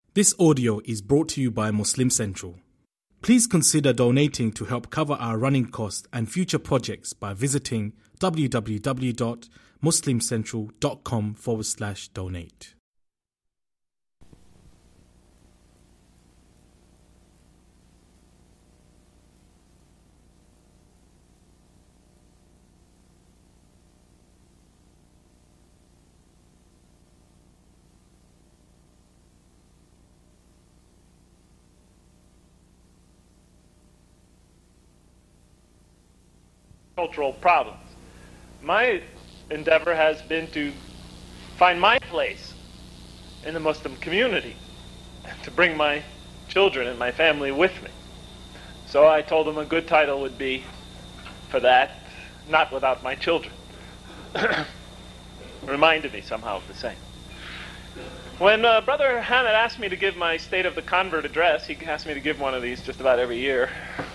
This audio is brought to you by Muslim Central. Please consider donating to help cover our running costs and future projects by visiting www.muslimcentral.com/donate. Cultural problems. My endeavor has been to find my place in the Muslim community, to bring my children and my family with me. So I told them a good title would be for that, Not Without My Children. Reminded me somehow of the same. When Brother Hamid asked me to give my State of the Convert address, he asked me to give one of these just about every year,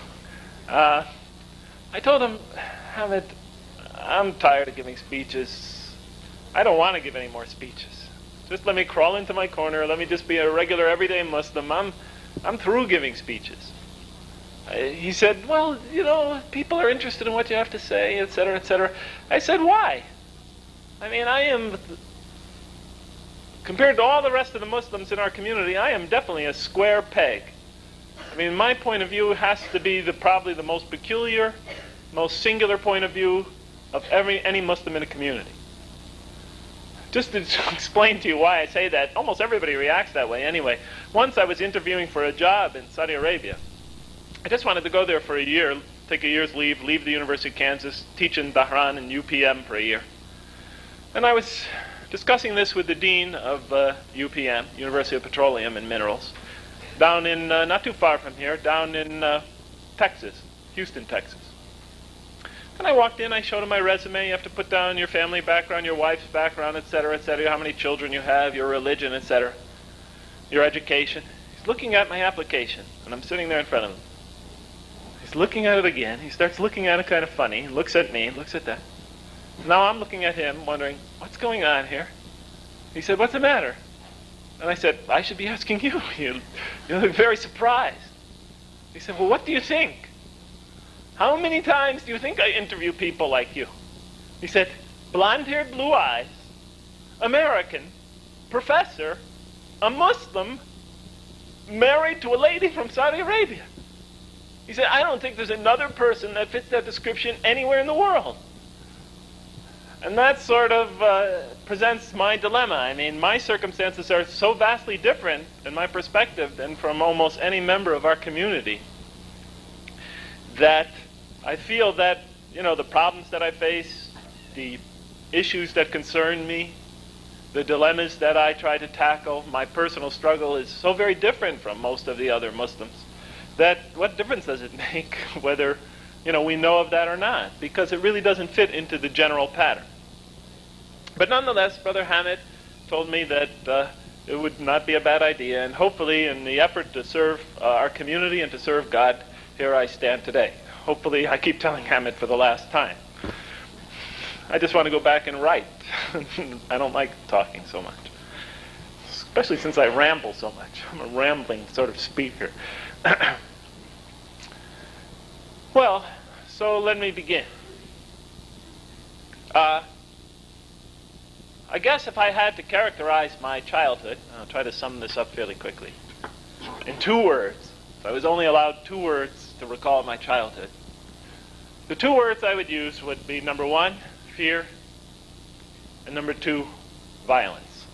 I told him, Hamid, I'm tired of giving speeches. I don't want to give any more speeches. Just let me crawl into my corner. Let me just be a regular, everyday Muslim. I'm through giving speeches. He said, well, you know, people are interested in what you have to say, etc., etc. I said, why? I mean, I am, compared to all the rest of the Muslims in our community, I am definitely a square peg. I mean, my point of view has to be probably the most peculiar, most singular point of view of any Muslim in a community. Just to explain to you why I say that, almost everybody reacts that way anyway. Once I was interviewing for a job in Saudi Arabia. I just wanted to go there for a year, take a year's leave the University of Kansas, teach in Dhahran and UPM for a year. And I was discussing this with the dean of UPM, University of Petroleum and Minerals, down in, not too far from here, down in Texas, Houston, Texas. And I walked in, I showed him my resume. You have to put down your family background, your wife's background, etc., how many children you have, your religion, etc., your education. He's looking at my application, and I'm sitting there in front of him. He's looking at it again. He starts looking at it kind of funny. He looks at me, looks at that. Now I'm looking at him, wondering, what's going on here? He said, what's the matter? And I said, I should be asking you. You look very surprised. He said, well, what do you think? How many times do you think I interview people like you? He said, blonde-haired, blue eyes, American, professor, a Muslim, married to a lady from Saudi Arabia. He said, I don't think there's another person that fits that description anywhere in the world. And that sort of presents my dilemma. I mean, my circumstances are so vastly different in my perspective than from almost any member of our community that I feel that, you know, the problems that I face, the issues that concern me, the dilemmas that I try to tackle, my personal struggle is so very different from most of the other Muslims that what difference does it make whether, you know, we know of that or not? Because it really doesn't fit into the general pattern. But nonetheless, Brother Hamid told me that it would not be a bad idea, and hopefully in the effort to serve our community and to serve God, here I stand today. Hopefully, I keep telling Hamid for the last time. I just want to go back and write. I don't like talking so much, especially since I ramble so much. I'm a rambling sort of speaker. Well, so let me begin. I guess if I had to characterize my childhood, I'll try to sum this up fairly quickly, in 2 words. If I was only allowed 2 words to recall my childhood, the 2 words I would use would be, number 1, fear, and number 2, violence.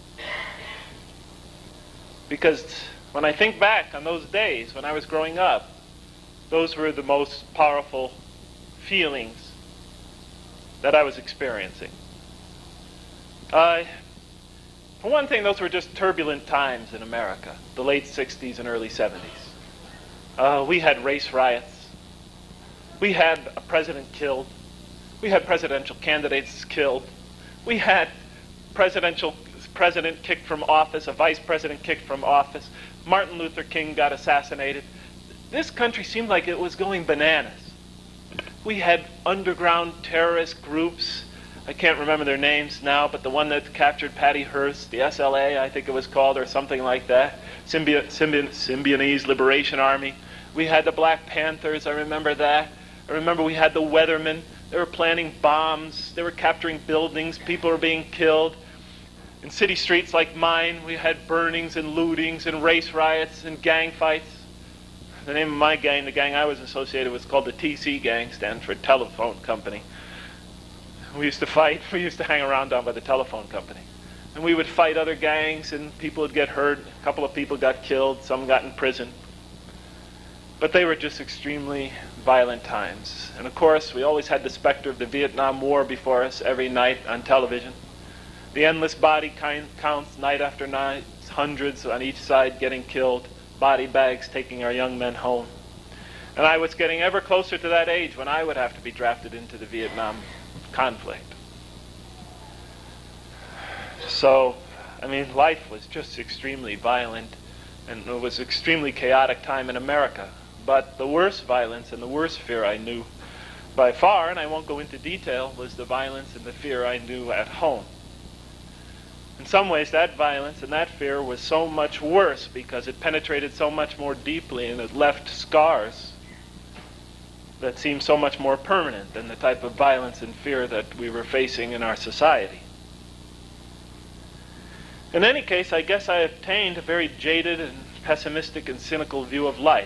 Because when I think back on those days when I was growing up, those were the most powerful feelings that I was experiencing. For one thing, those were just turbulent times in America, the late 60s and early 70s. We had race riots. We had a president killed. We had presidential candidates killed. We had president kicked from office, a vice president kicked from office. Martin Luther King got assassinated. This country seemed like it was going bananas. We had underground terrorist groups I can't remember their names now, but the one that captured Patty Hearst, the SLA, I think it was called, or something like that, Symbionese Liberation Army. We had the Black Panthers, I remember that. I remember we had the Weathermen. They were planting bombs. They were capturing buildings. People were being killed. In city streets like mine, we had burnings and lootings and race riots and gang fights. The name of my gang, the gang I was associated with, was called the TC Gang, stands for Telephone Company. We used to fight. We used to hang around down by the telephone company. And we would fight other gangs, and people would get hurt. A couple of people got killed. Some got in prison. But they were just extremely violent times. And of course, we always had the specter of the Vietnam War before us every night on television. The endless body counts night after night, hundreds on each side getting killed, body bags taking our young men home. And I was getting ever closer to that age when I would have to be drafted into the Vietnam conflict. So, I mean, life was just extremely violent, and it was an extremely chaotic time in America. But the worst violence and the worst fear I knew by far, and I won't go into detail, was the violence and the fear I knew at home. In some ways, that violence and that fear was so much worse because it penetrated so much more deeply and it left scars that seemed so much more permanent than the type of violence and fear that we were facing in our society. In any case, I guess I obtained a very jaded and pessimistic and cynical view of life.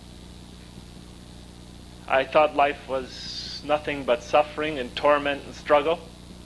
I thought life was nothing but suffering and torment and struggle.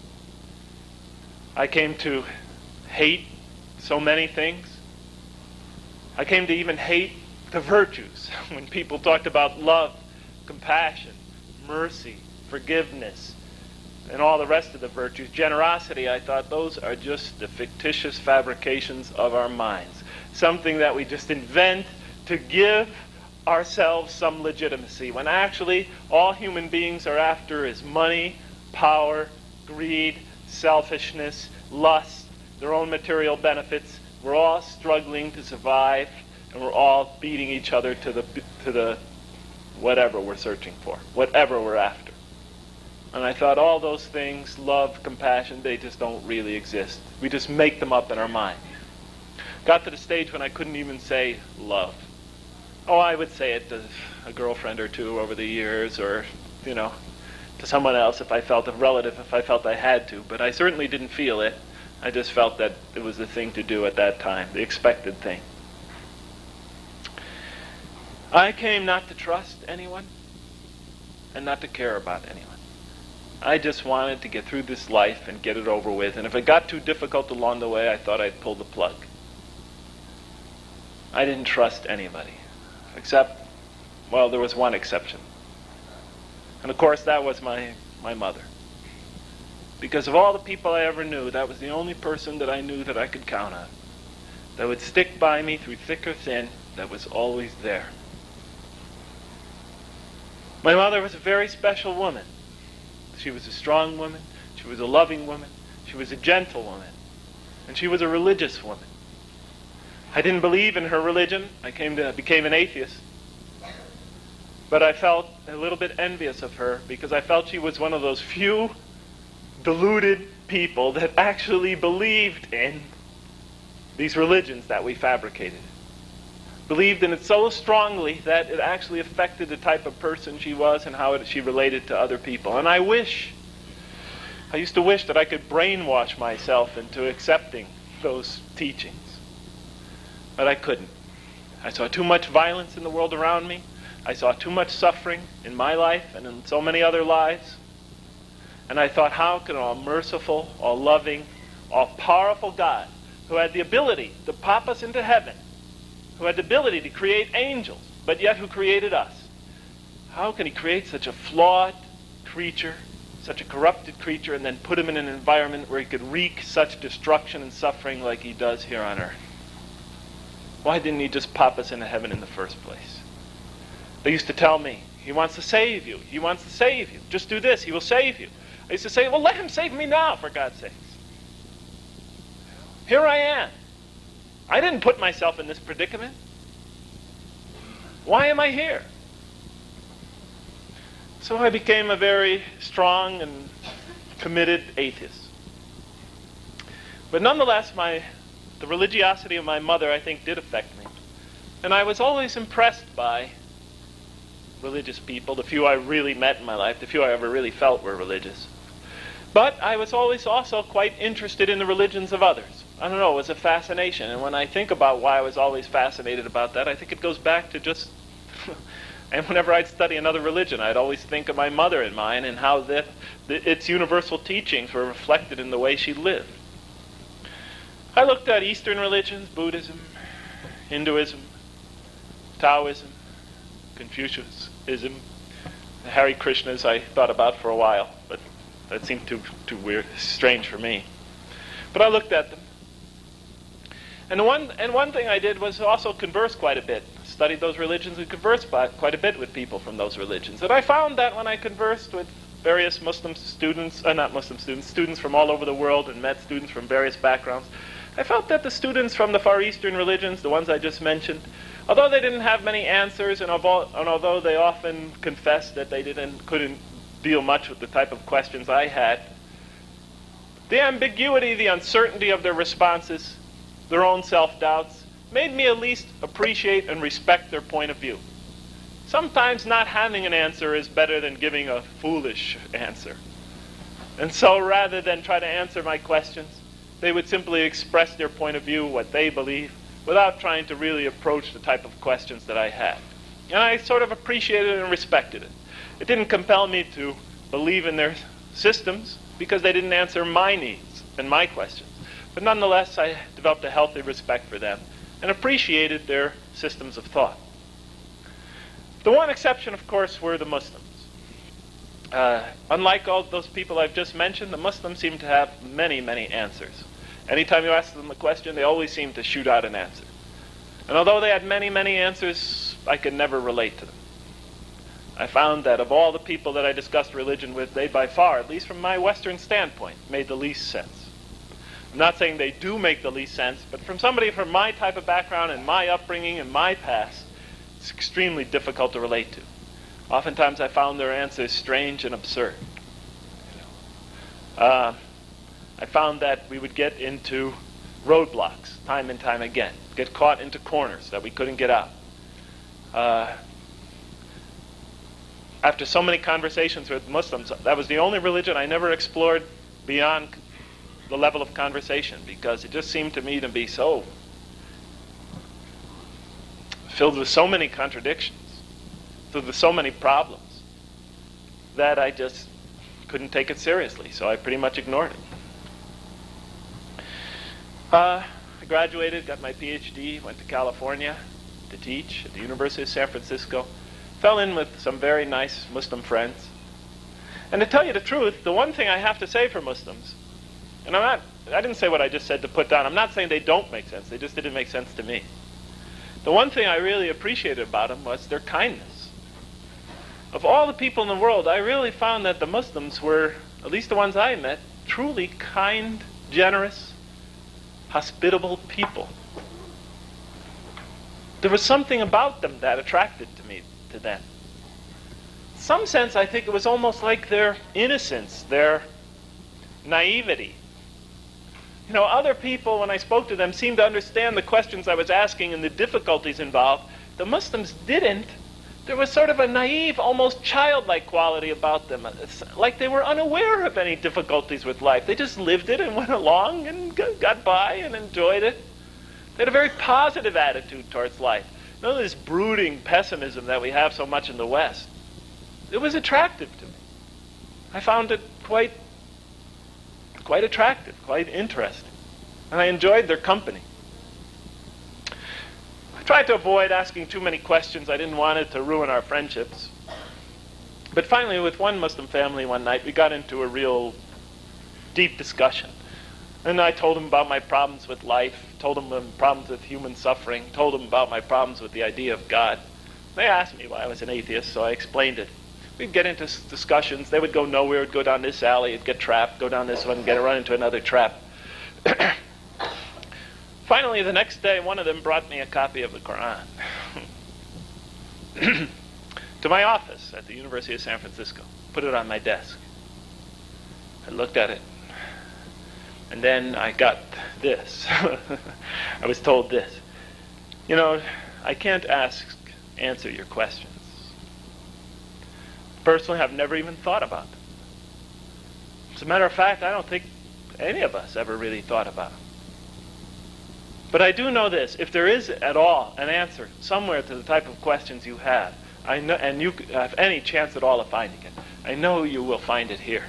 I came to hate so many things. I came to even hate the virtues. When people talked about love, compassion, mercy, forgiveness, and all the rest of the virtues, generosity, I thought those are just the fictitious fabrications of our minds. Something that we just invent to give ourselves some legitimacy, when actually all human beings are after is money, power, greed, selfishness, lust, their own material benefits. We're all struggling to survive, and we're all beating each other to the whatever we're searching for, whatever we're after. And I thought all those things, love, compassion, they just don't really exist. We just make them up in our mind. Got to the stage when I couldn't even say love. Oh, I would say it to a girlfriend or two over the years, or, to someone else if I felt, a relative if I felt I had to, but I certainly didn't feel it. I just felt that it was the thing to do at that time, the expected thing. I came not to trust anyone and not to care about anyone. I just wanted to get through this life and get it over with, and if it got too difficult along the way, I thought I'd pull the plug. I didn't trust anybody, except, well, there was one exception. And of course, that was my mother. Because of all the people I ever knew, that was the only person that I knew that I could count on, that would stick by me through thick or thin, that was always there. My mother was a very special woman. She was a strong woman, she was a loving woman, she was a gentle woman, and she was a religious woman. I didn't believe in her religion. I became an atheist. But I felt a little bit envious of her because I felt she was one of those few deluded people that actually believed in these religions that we fabricated. Believed in it so strongly that it actually affected the type of person she was and how she related to other people. And I used to wish that I could brainwash myself into accepting those teachings. But I couldn't. I saw too much violence in the world around me. I saw too much suffering in my life and in so many other lives. And I thought, how can an all-merciful, all-loving, all-powerful God, who had the ability to pop us into heaven, who had the ability to create angels, but yet who created us, how can he create such a flawed creature, such a corrupted creature, and then put him in an environment where he could wreak such destruction and suffering like he does here on earth? Why didn't he just pop us into heaven in the first place? They used to tell me, he wants to save you. He wants to save you. Just do this, he will save you. I used to say, well, let him save me now, for God's sakes. Here I am. I didn't put myself in this predicament. Why am I here? So I became a very strong and committed atheist. But nonetheless, the religiosity of my mother, I think, did affect me. And I was always impressed by religious people, the few I really met in my life, the few I ever really felt were religious. But I was always also quite interested in the religions of others. I don't know, it was a fascination. And when I think about why I was always fascinated about that, I think it goes back to just... and whenever I'd study another religion, I'd always think of my mother and mine and how its universal teachings were reflected in the way she lived. I looked at Eastern religions, Buddhism, Hinduism, Taoism, Confucianism, the Hare Krishnas I thought about for a while, but that seemed too weird, strange for me. But I looked at them. And one thing I did was also converse quite a bit. Studied those religions and conversed quite a bit with people from those religions. And I found that when I conversed with various Muslim students, students from all over the world, and met students from various backgrounds, I felt that the students from the Far Eastern religions, the ones I just mentioned, although they didn't have many answers, and although they often confessed that they couldn't deal much with the type of questions I had, the ambiguity, the uncertainty of their responses, their own self-doubts, made me at least appreciate and respect their point of view. Sometimes not having an answer is better than giving a foolish answer. And so rather than try to answer my questions, they would simply express their point of view, what they believe, without trying to really approach the type of questions that I had. And I sort of appreciated and respected it. It didn't compel me to believe in their systems because they didn't answer my needs and my questions. But nonetheless, I developed a healthy respect for them and appreciated their systems of thought. The one exception, of course, were the Muslims. Unlike all those people I've just mentioned, the Muslims seem to have many, many answers. Anytime you ask them a question, they always seem to shoot out an answer. And although they had many, many answers, I could never relate to them. I found that of all the people that I discussed religion with, they by far, at least from my Western standpoint, made the least sense. I'm not saying they do make the least sense, but from somebody from my type of background and my upbringing and my past, it's extremely difficult to relate to. Oftentimes I found their answers strange and absurd. I found that we would get into roadblocks time and time again, get caught into corners that we couldn't get out. After so many conversations with Muslims, that was the only religion I never explored beyond the level of conversation, because it just seemed to me to be so filled with so many contradictions, filled with so many problems, that I just couldn't take it seriously, so I pretty much ignored it. I graduated, got my PhD, went to California to teach at the University of San Francisco, fell in with some very nice Muslim friends. And to tell you the truth, the one thing I have to say for Muslims, and I didn't say what I just said to put down, I'm not saying they don't make sense, they just didn't make sense to me. The one thing I really appreciated about them was their kindness. Of all the people in the world, I really found that the Muslims were, at least the ones I met, truly kind, generous, hospitable people. There was something about them that attracted to them. In some sense, I think it was almost like their innocence, their naivety. You know, other people, when I spoke to them, seemed to understand the questions I was asking and the difficulties involved. The Muslims didn't. There was sort of a naive, almost childlike quality about them. It's like they were unaware of any difficulties with life. They just lived it and went along and got by and enjoyed it. They had a very positive attitude towards life. None of this brooding pessimism that we have so much in the West. It was attractive to me. I found it quite attractive, quite interesting. And I enjoyed their company. I tried to avoid asking too many questions. I didn't want it to ruin our friendships. But finally, with one Muslim family one night, we got into a real deep discussion. And I told them about my problems with life, told them about problems with human suffering, told them about my problems with the idea of God. They asked me why I was an atheist, so I explained it. We'd get into discussions. They would go nowhere, would go down this alley, it'd get trapped, go down this one, run into another trap. Finally, the next day, one of them brought me a copy of the Quran to my office at the University of San Francisco, put it on my desk. I looked at it. And then I got this. I was told this. You know, I can't answer your questions. Personally, I've never even thought about them. As a matter of fact, I don't think any of us ever really thought about them. But I do know this. If there is at all an answer somewhere to the type of questions you have, I know, and you have any chance at all of finding it, I know you will find it here.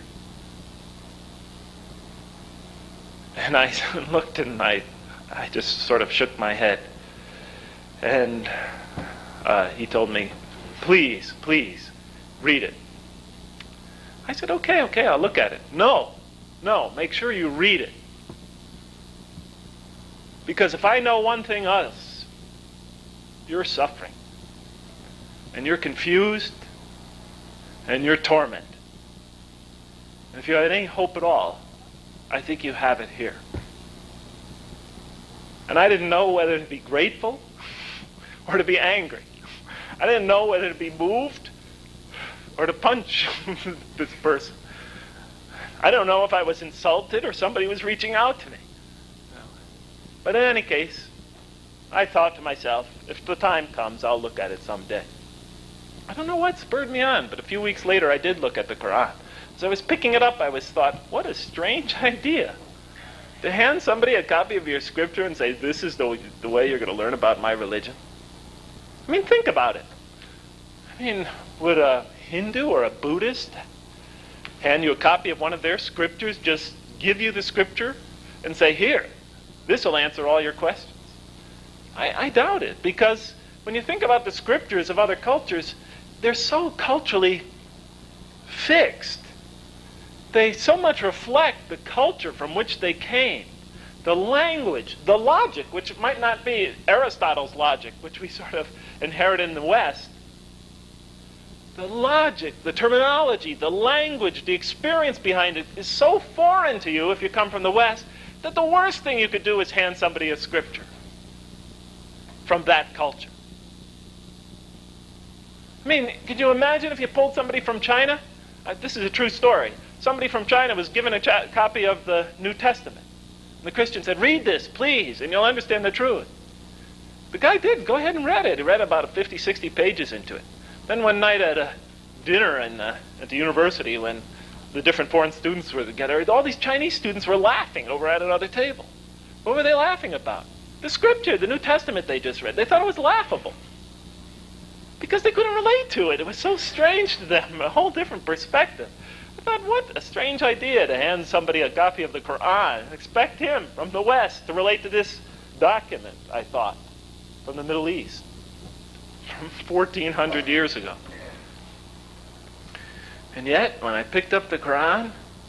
And I looked and I just sort of shook my head. And he told me, please, read it. I said, okay, I'll look at it. No, make sure you read it. Because if I know one thing else, you're suffering. And you're confused. And you're tormented. And if you have any hope at all, I think you have it here. And I didn't know whether to be grateful or to be angry. I didn't know whether to be moved or to punch this person. I don't know if I was insulted or somebody was reaching out to me. But in any case, I thought to myself, if the time comes, I'll look at it someday. I don't know what spurred me on, but a few weeks later I did look at the Quran. As I was picking it up, I thought, what a strange idea. To hand somebody a copy of your scripture and say, this is the way you're going to learn about my religion. I mean, think about it. I mean, would a Hindu or a Buddhist hand you a copy of one of their scriptures, just give you the scripture and say, here, this will answer all your questions? I doubt it, because when you think about the scriptures of other cultures, they're so culturally fixed. They so much reflect the culture from which they came. The language, the logic, which might not be Aristotle's logic, which we sort of inherit in the West. The logic, the terminology, the language, the experience behind it is so foreign to you if you come from the West that the worst thing you could do is hand somebody a scripture from that culture. I mean, could you imagine if you pulled somebody from China? This is a true story. Somebody from China was given a copy of the New Testament. And the Christian said, read this, please, and you'll understand the truth. The guy did. Go ahead and read it. He read about 50, 60 pages into it. Then one night at a dinner at the university, when the different foreign students were together, all these Chinese students were laughing over at another table. What were they laughing about? The scripture, the New Testament they just read. They thought it was laughable. Because they couldn't relate to it. It was so strange to them, a whole different perspective. I thought, what a strange idea to hand somebody a copy of the Quran and expect him from the West to relate to this document, I thought, from the Middle East, from 1,400 years ago. And yet, when I picked up the Quran,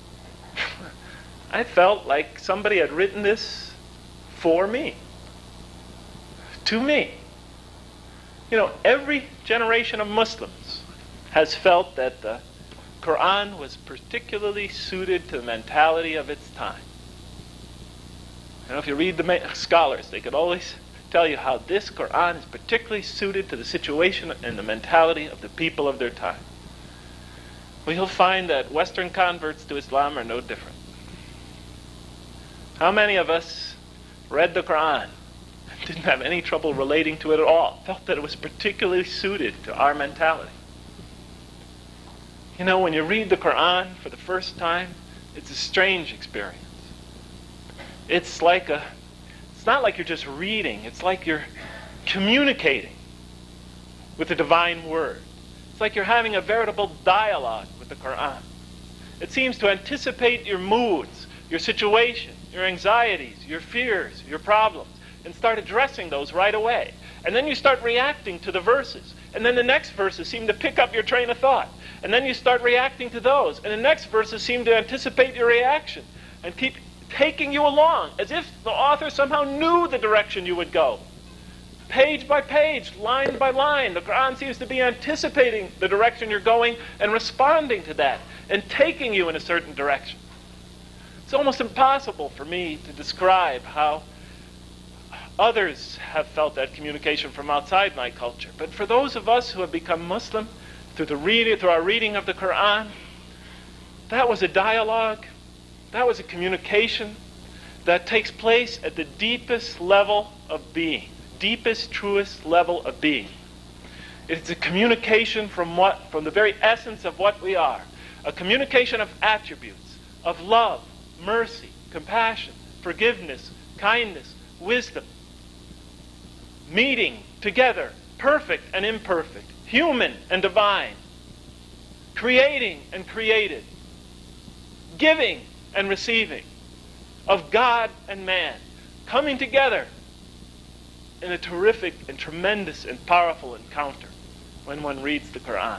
I felt like somebody had written this for me, to me. You know, every generation of Muslims has felt that the Quran was particularly suited to the mentality of its time. You know, if you read the scholars, they could always tell you how this Quran is particularly suited to the situation and the mentality of the people of their time. Well, you'll find that Western converts to Islam are no different. How many of us read the Quran and didn't have any trouble relating to it at all, felt that it was particularly suited to our mentality? You know, when you read the Quran for the first time, it's a strange experience. It's not like you're just reading, it's like you're communicating with the divine word. It's like you're having a veritable dialogue with the Quran. It seems to anticipate your moods, your situation, your anxieties, your fears, your problems, and start addressing those right away. And then you start reacting to the verses. And then the next verses seem to pick up your train of thought. And then you start reacting to those. And the next verses seem to anticipate your reaction and keep taking you along as if the author somehow knew the direction you would go. Page by page, line by line, the Quran seems to be anticipating the direction you're going and responding to that and taking you in a certain direction. It's almost impossible for me to describe how others have felt that communication from outside my culture. But for those of us who have become Muslim through our reading of the Quran, that was a dialogue That was a communication that takes place at the deepest level of being, deepest, truest level of being. It's a communication from the very essence of what we are. A communication of attributes, of love, mercy, compassion, forgiveness, kindness, wisdom. Meeting together, perfect and imperfect, human and divine, creating and created, giving and receiving, of God and man, coming together in a terrific and tremendous and powerful encounter when one reads the Quran.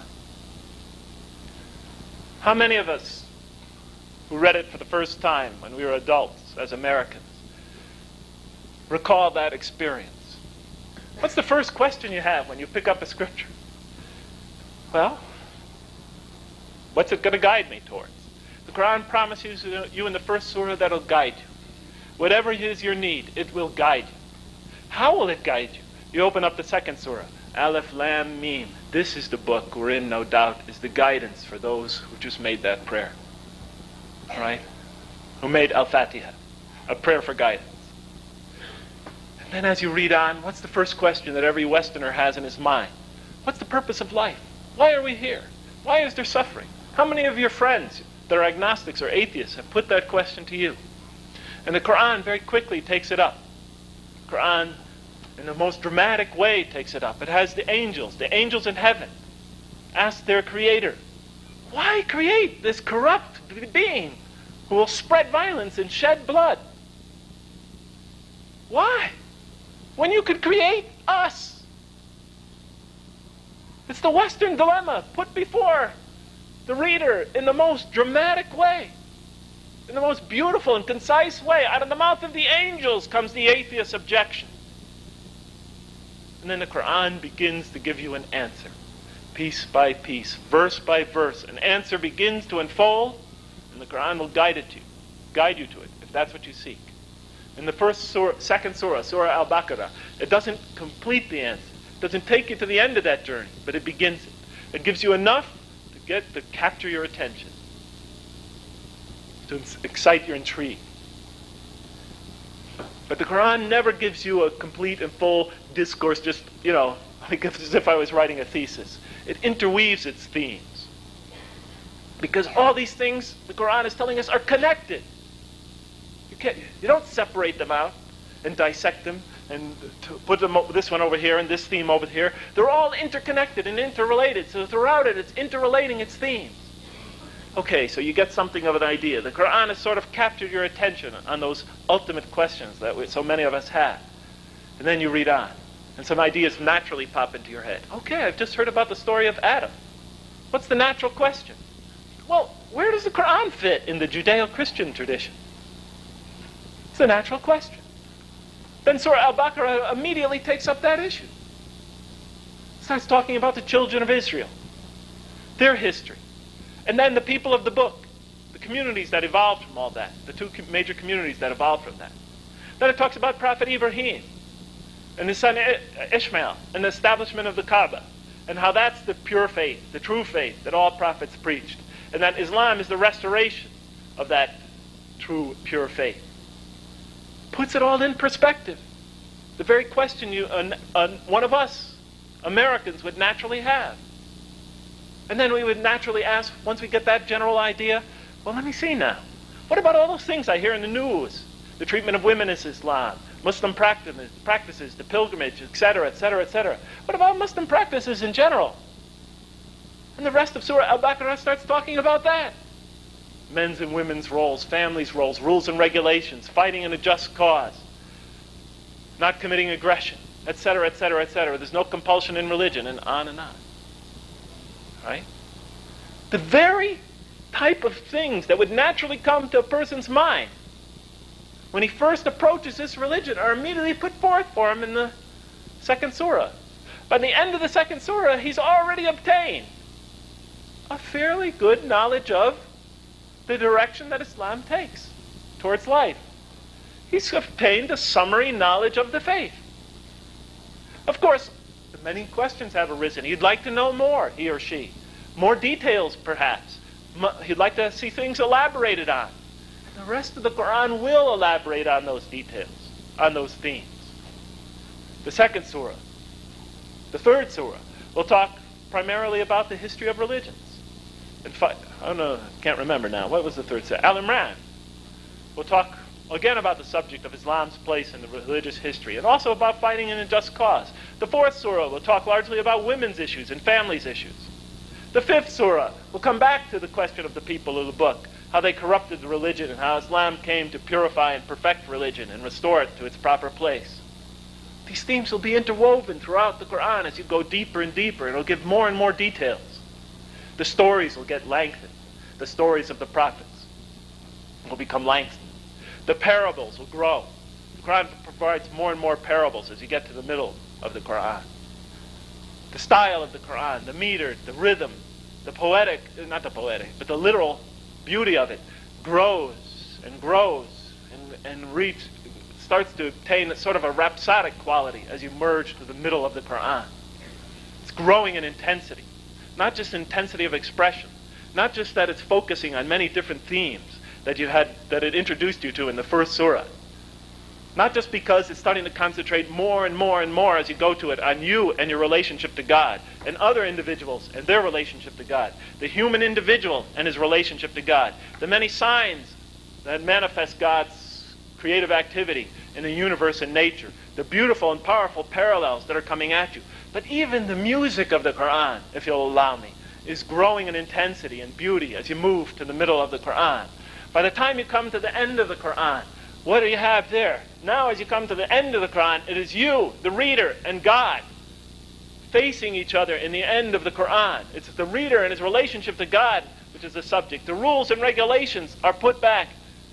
How many of us who read it for the first time when we were adults as Americans recall that experience? What's the first question you have when you pick up a scripture? Well, what's it going to guide me towards? The Quran promises you in the first surah that it'll guide you. Whatever is your need, it will guide you. How will it guide you? You open up the second surah, Alif Lam Mim. This is the book wherein, no doubt, is the guidance for those who just made that prayer. All right? Who made Al-Fatiha, a prayer for guidance. And then as you read on, what's the first question that every Westerner has in his mind? What's the purpose of life? Why are we here? Why is there suffering? How many of your friends that are agnostics or atheists have put that question to you? And the Quran very quickly takes it up. The Quran, in the most dramatic way, takes it up. It has the angels in heaven, ask their creator, why create this corrupt being who will spread violence and shed blood? Why? When you could create us. It's the Western dilemma put before the reader in the most dramatic way, in the most beautiful and concise way. Out of the mouth of the angels comes the atheist objection. And then the Quran begins to give you an answer, piece by piece, verse by verse. An answer begins to unfold, and the Quran will guide you to it, if that's what you seek. In the second surah, Surah Al-Baqarah, it doesn't complete the answer. It doesn't take you to the end of that journey, but it begins it. It gives you enough to capture your attention, to excite your intrigue. But the Quran never gives you a complete and full discourse, just, like as if I was writing a thesis. It interweaves its themes. Because all these things, the Quran is telling us, are connected. You don't separate them out and dissect them and put them, this one over here and this theme over here. They're all interconnected and interrelated. So throughout it, it's interrelating its themes. Okay, so you get something of an idea. The Quran has sort of captured your attention on those ultimate questions that so many of us have. And then you read on, and some ideas naturally pop into your head. Okay, I've just heard about the story of Adam. What's the natural question? Well, where does the Quran fit in the Judeo-Christian tradition? It's a natural question. Then Surah Al-Baqarah immediately takes up that issue. Starts talking about the children of Israel, their history, and then the people of the book, the communities that evolved from all that, the two major communities that evolved from that. Then it talks about Prophet Ibrahim and his son Ishmael and the establishment of the Kaaba, and how that's the pure faith, the true faith that all prophets preached, and that Islam is the restoration of that true, pure faith. Puts it all in perspective. The very question one of us, Americans, would naturally have. And then we would naturally ask, once we get that general idea, well, let me see now. What about all those things I hear in the news? The treatment of women is Islam, Muslim practices, the pilgrimage, etc., etc., etc. What about Muslim practices in general? And the rest of Surah Al-Baqarah starts talking about that. Men's and women's roles, families' roles, rules and regulations, fighting in a just cause, not committing aggression, etc., etc., etc. There's no compulsion in religion, and on and on. Right? The very type of things that would naturally come to a person's mind when he first approaches this religion are immediately put forth for him in the second surah. By the end of the second surah, he's already obtained a fairly good knowledge of the direction that Islam takes towards life. He's obtained a summary knowledge of the faith. Of course, many questions have arisen. He'd like to know more, he or she. More details, perhaps. He'd like to see things elaborated on. The rest of the Quran will elaborate on those details, on those themes. The second surah, the third surah, will talk primarily about the history of religions. In fact, I don't know, can't remember now. What was the third surah? Al-Imran. We'll talk again about the subject of Islam's place in the religious history, and also about fighting an unjust cause. The fourth surah will talk largely about women's issues and families' issues. The fifth surah will come back to the question of the people of the book, how they corrupted the religion and how Islam came to purify and perfect religion and restore it to its proper place. These themes will be interwoven throughout the Quran as you go deeper and deeper. It'll give more and more details. The stories will get lengthened. The stories of the prophets will become lengthened. The parables will grow. The Quran provides more and more parables as you get to the middle of the Quran. The style of the Quran, the meter, the rhythm, the poetic, not the poetic, but the literal beauty of it grows and grows and starts to obtain sort of a rhapsodic quality as you merge to the middle of the Quran. It's growing in intensity, not just intensity of expression, not just that it's focusing on many different themes that it introduced you to in the first surah. Not just because it's starting to concentrate more and more and more as you go to it on you and your relationship to God, and other individuals and their relationship to God, the human individual and his relationship to God, the many signs that manifest God's creative activity in the universe and nature, the beautiful and powerful parallels that are coming at you. But even the music of the Quran, if you'll allow me, is growing in intensity and beauty as you move to the middle of the Quran. By the time you come to the end of the Quran, what do you have there? Now as you come to the end of the Quran, it is you, the reader, and God facing each other in the end of the Quran. It's the reader and his relationship to God which is the subject. The rules and regulations are put back.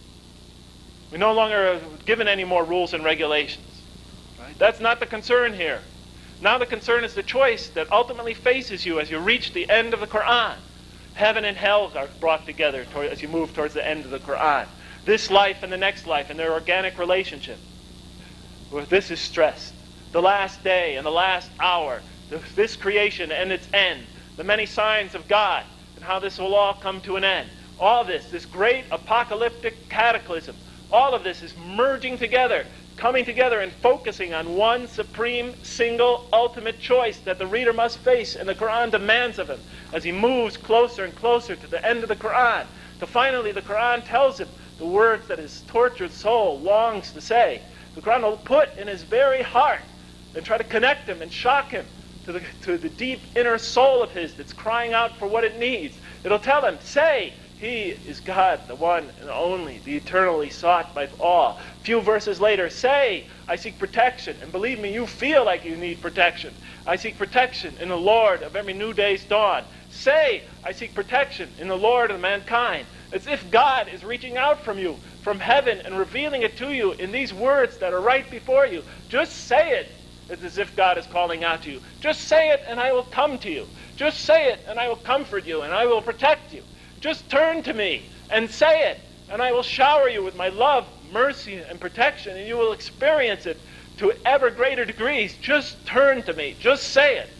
We no longer are given any more rules and regulations. Right? That's not the concern here. Now the concern is the choice that ultimately faces you as you reach the end of the Quran. Heaven and hell are brought together as you move towards the end of the Quran. This life and the next life and their organic relationship. Where this is stressed. The last day and the last hour. This creation and its end. The many signs of God and how this will all come to an end. All this great apocalyptic cataclysm, all of this is merging together, coming together and focusing on one supreme, single, ultimate choice that the reader must face and the Quran demands of him as he moves closer and closer to the end of the Quran. So finally the Quran tells him the words that his tortured soul longs to say. The Quran will put in his very heart and try to connect him and shock him to the deep inner soul of his that's crying out for what it needs. It'll tell him, say, He is God, the one and only, the eternally sought by all. A few verses later, say, I seek protection. And believe me, you feel like you need protection. I seek protection in the Lord of every new day's dawn. Say, I seek protection in the Lord of mankind. As if God is reaching out from you, from heaven, and revealing it to you in these words that are right before you. Just say it. It's as if God is calling out to you. Just say it and I will come to you. Just say it and I will comfort you and I will protect you. Just turn to me and say it and I will shower you with my love, mercy, and protection, and you will experience it to ever greater degrees. Just turn to me. Just say it.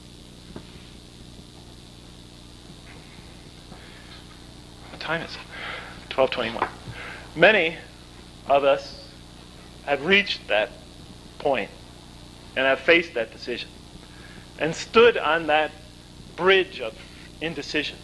What time is it? 12:21. Many of us have reached that point and have faced that decision and stood on that bridge of indecision.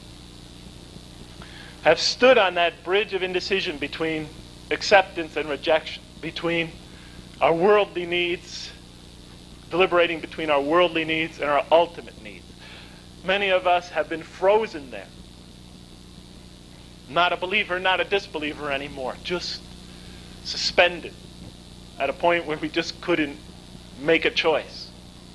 Have stood on that bridge of indecision between acceptance and rejection, between our worldly needs, deliberating between our worldly needs and our ultimate needs. Many of us have been frozen there. Not a believer, not a disbeliever anymore, just suspended at a point where we just couldn't make a choice.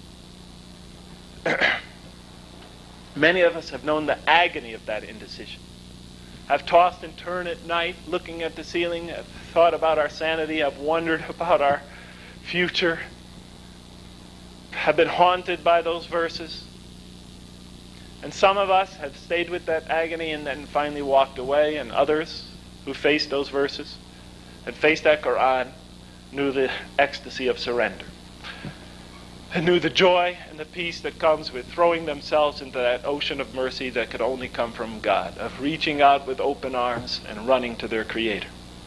Many of us have known the agony of that indecision. Have tossed and turned at night, looking at the ceiling, have thought about our sanity, have wondered about our future, have been haunted by those verses. And some of us have stayed with that agony and then finally walked away, and others who faced those verses and faced that Quran knew the ecstasy of surrender. And knew the joy and the peace that comes with throwing themselves into that ocean of mercy that could only come from God, of reaching out with open arms and running to their Creator.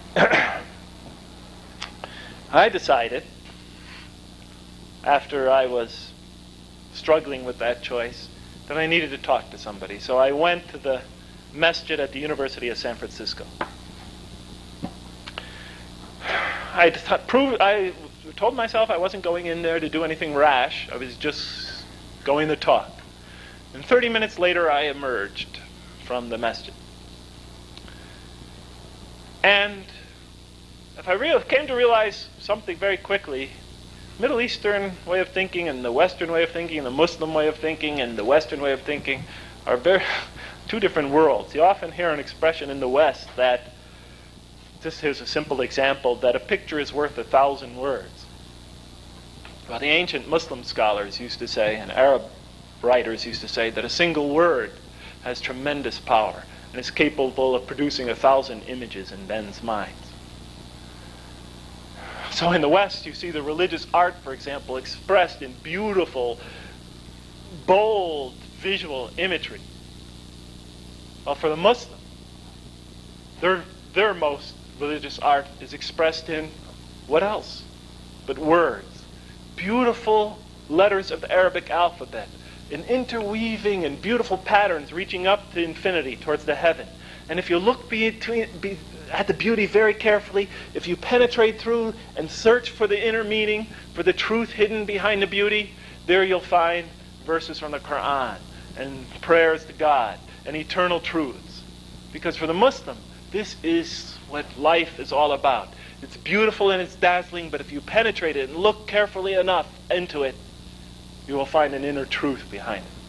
I decided, after I was struggling with that choice, that I needed to talk to somebody. So I went to the masjid at the University of San Francisco. I told myself I wasn't going in there to do anything rash. I was just going to talk. And 30 minutes later, I emerged from the masjid. And if I came to realize something very quickly, Middle Eastern way of thinking and the Western way of thinking and the Muslim way of thinking and the Western way of thinking are very two different worlds. You often hear an expression in the West that, this is a simple example, that a picture is worth 1,000 words. Well, the ancient Muslim scholars used to say, and Arab writers used to say, that a single word has tremendous power and is capable of producing 1,000 images in men's minds. So in the West, you see the religious art, for example, expressed in beautiful, bold, visual imagery. Well, for the Muslim, their most religious art is expressed in what else but words? Beautiful letters of the Arabic alphabet, in interweaving and beautiful patterns reaching up to infinity towards the heaven. And if you look at the beauty very carefully, if you penetrate through and search for the inner meaning, for the truth hidden behind the beauty, there you'll find verses from the Quran and prayers to God and eternal truths. Because for the Muslim, this is what life is all about. It's beautiful and it's dazzling, but if you penetrate it and look carefully enough into it, you will find an inner truth behind it.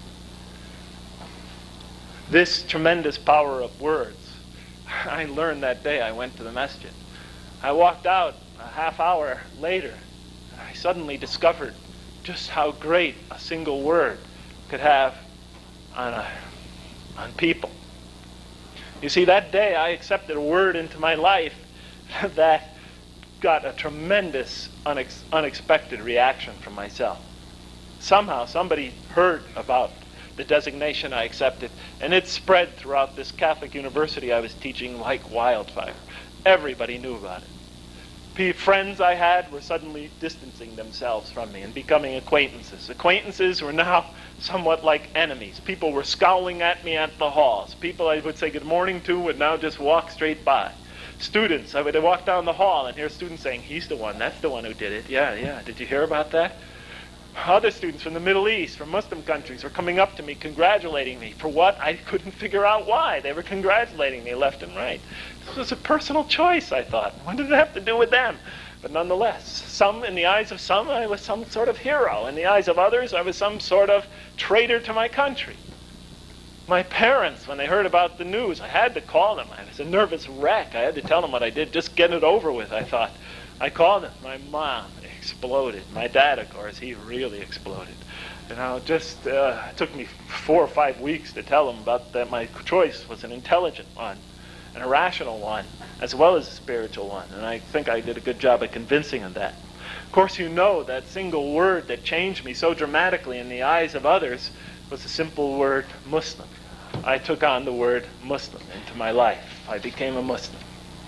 This tremendous power of words, I learned that day I went to the masjid. I walked out a half hour later, and I suddenly discovered just how great a single word could have on people. You see, that day I accepted a word into my life that got a tremendous, unexpected reaction from myself. Somehow somebody heard about the designation I accepted, and it spread throughout this Catholic university I was teaching like wildfire. Everybody knew about it. Friends I had were suddenly distancing themselves from me and becoming acquaintances. Acquaintances were now somewhat like enemies. People were scowling at me at the halls. People I would say good morning to would now just walk straight by. Students, I would walk down the hall and hear students saying, "He's the one, that's the one who did it. Yeah, did you hear about that?" Other students from the Middle East, from Muslim countries, were coming up to me, congratulating me. For what? I couldn't figure out why. They were congratulating me left and right. This was a personal choice, I thought. What did it have to do with them? But nonetheless, in the eyes of some, I was some sort of hero. In the eyes of others, I was some sort of traitor to my country. My parents, when they heard about the news, I had to call them. I was a nervous wreck. I had to tell them what I did. Just get it over with, I thought. I called them. My mom exploded. My dad, of course, he really exploded. It took me 4 or 5 weeks to tell them about that my choice was an intelligent one, an irrational one, as well as a spiritual one. And I think I did a good job of convincing them that. Of course, you know that single word that changed me so dramatically in the eyes of others was the simple word Muslim. I took on the word Muslim into my life. I became a Muslim.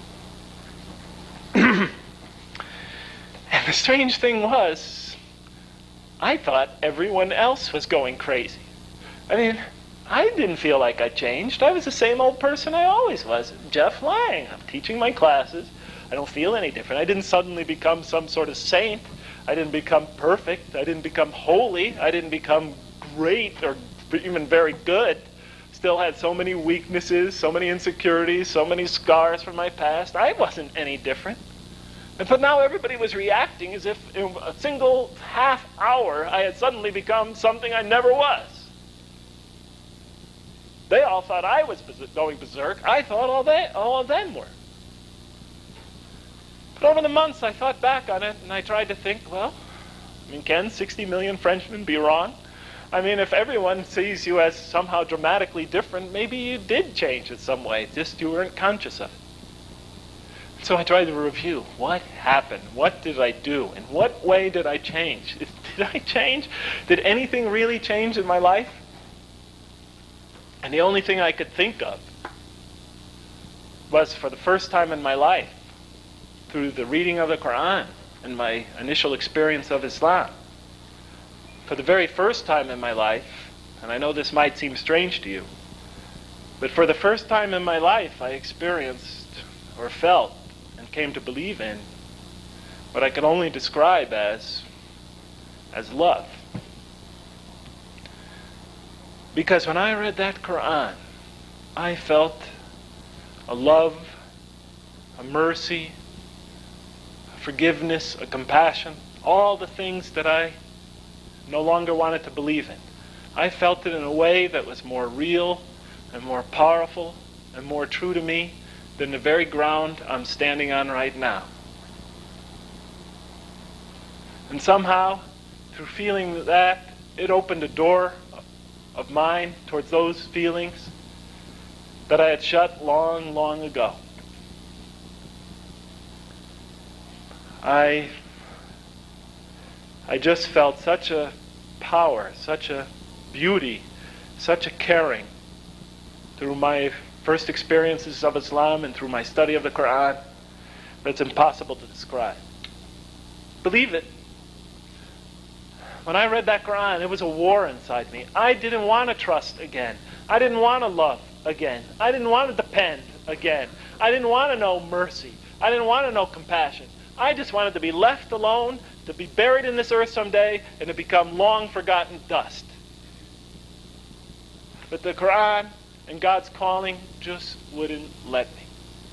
And the strange thing was, I thought everyone else was going crazy. I mean, I didn't feel like I changed. I was the same old person I always was. Jeff Lang. I'm teaching my classes. I don't feel any different. I didn't suddenly become some sort of saint. I didn't become perfect. I didn't become holy. I didn't become great or even very good. Still had so many weaknesses, so many insecurities, so many scars from my past. I wasn't any different. But now everybody was reacting as if in a single half hour I had suddenly become something I never was. They all thought I was going berserk. I thought all of them were. But over the months I thought back on it and I tried to think, can 60 million Frenchmen be wrong? I mean, if everyone sees you as somehow dramatically different, maybe you did change in some way, just you weren't conscious of it. So I tried to review what happened, what did I do, in what way did I change? Did I change? Did anything really change in my life? And the only thing I could think of was, for the first time in my life, through the reading of the Quran and my initial experience of Islam. For the very first time in my life, and I know this might seem strange to you, but for the first time in my life I experienced or felt and came to believe in what I can only describe as love. Because when I read that Quran, I felt a love, a mercy, a forgiveness, a compassion, all the things that I no longer wanted to believe in. I felt it in a way that was more real and more powerful and more true to me than the very ground I'm standing on right now. And somehow, through feeling that, it opened a door of mine towards those feelings that I had shut long, long ago. I just felt such a power, such a beauty, such a caring through my first experiences of Islam and through my study of the Quran that it's impossible to describe. Believe it. When I read that Quran, it was a war inside me. I didn't want to trust again. I didn't want to love again. I didn't want to depend again. I didn't want to know mercy. I didn't want to know compassion. I just wanted to be left alone, to be buried in this earth someday, and to become long forgotten dust. But the Quran and God's calling just wouldn't let me.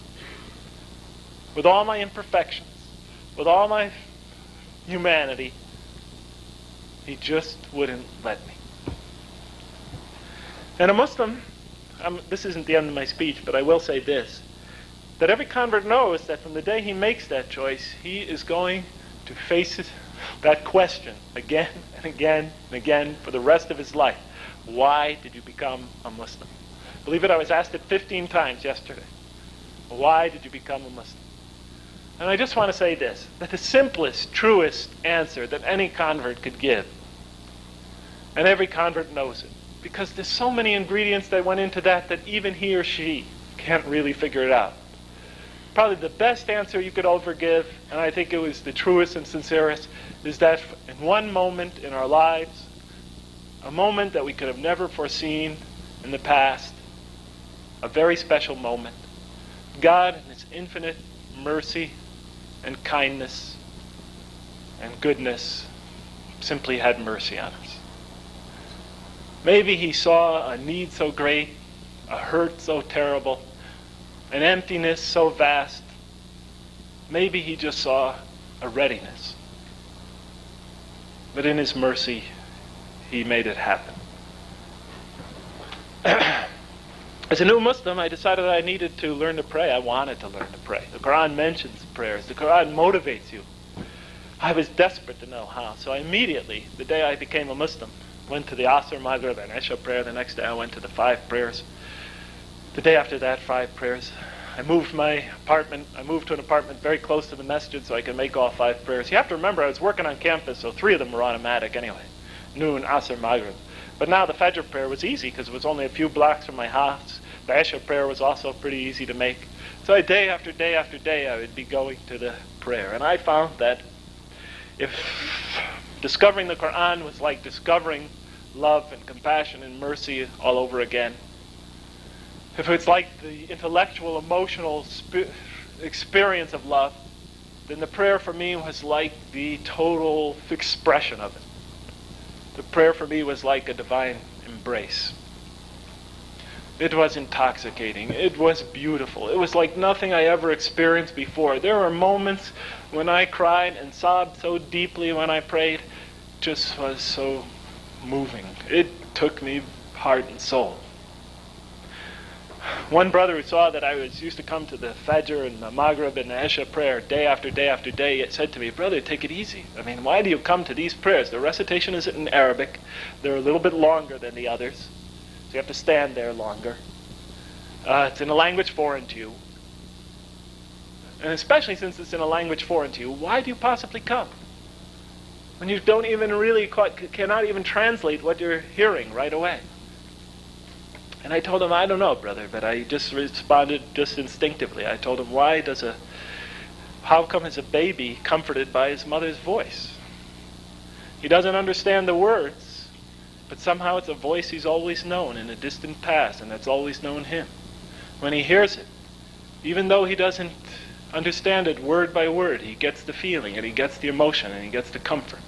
With all my imperfections, with all my humanity, He just wouldn't let me. And a Muslim, this isn't the end of my speech, but I will say this, that every convert knows that from the day he makes that choice, he is going to face that question again and again and again for the rest of his life. Why did you become a Muslim? Believe it, I was asked it 15 times yesterday. Why did you become a Muslim? And I just want to say this, that the simplest, truest answer that any convert could give, and every convert knows it, because there's so many ingredients that went into that even he or she can't really figure it out. Probably the best answer you could ever give, and I think it was the truest and sincerest, is that in one moment in our lives, a moment that we could have never foreseen in the past, a very special moment, God in His infinite mercy and kindness and goodness simply had mercy on us. Maybe He saw a need so great, a hurt so terrible, an emptiness so vast. Maybe He just saw a readiness. But in His mercy, He made it happen. As a new Muslim, I decided I needed to learn to pray. I wanted to learn to pray. The Quran mentions prayers. The Quran motivates you. I was desperate to know how. So I immediately, the day I became a Muslim, went to the Asr, Maghrib, and Isha prayer. The next day I went to the 5 prayers. The day after that, 5 prayers. I moved my apartment. I moved to an apartment very close to the masjid so I could make all 5 prayers. You have to remember, I was working on campus, so 3 of them were automatic anyway. Noon, Asr, Maghrib. But now the Fajr prayer was easy because it was only a few blocks from my house. The Isha prayer was also pretty easy to make. So day after day after day, I would be going to the prayer. And I found that if discovering the Quran was like discovering love and compassion and mercy all over again, if it's like the intellectual, emotional experience of love, then the prayer for me was like the total expression of it. The prayer for me was like a divine embrace. It was intoxicating. It was beautiful. It was like nothing I ever experienced before. There were moments when I cried and sobbed so deeply when I prayed. It just was so moving. It took me heart and soul. One brother who saw that I used to come to the Fajr and the Maghrib and the Isha prayer day after day after day, it said to me, "Brother, take it easy. I mean, why do you come to these prayers? The recitation isn't in Arabic. They're a little bit longer than the others. So you have to stand there longer. It's in a language foreign to you. And especially since it's in a language foreign to you, why do you possibly come? When you don't even really, cannot even translate what you're hearing right away." And I told him, "I don't know, brother," but I just responded just instinctively. I told him, why does a How come is a baby comforted by his mother's voice? He doesn't understand the words, but somehow it's a voice he's always known in a distant past, and that's always known him. When he hears it, even though he doesn't understand it word by word, he gets the feeling, and he gets the emotion, and he gets the comfort.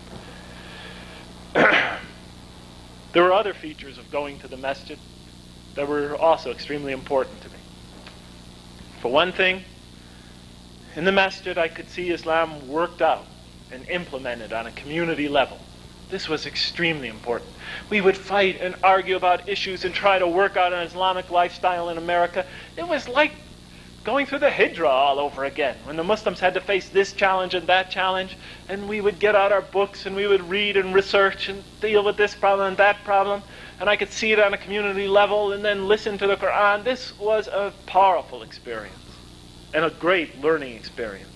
There were other features of going to the masjid that were also extremely important to me. For one thing, in the masjid I could see Islam worked out and implemented on a community level. This was extremely important. We would fight and argue about issues and try to work out an Islamic lifestyle in America. It was like going through the Hijra all over again, when the Muslims had to face this challenge and that challenge, and we would get out our books and we would read and research and deal with this problem and that problem, and I could see it on a community level and then listen to the Quran. This was a powerful experience and a great learning experience.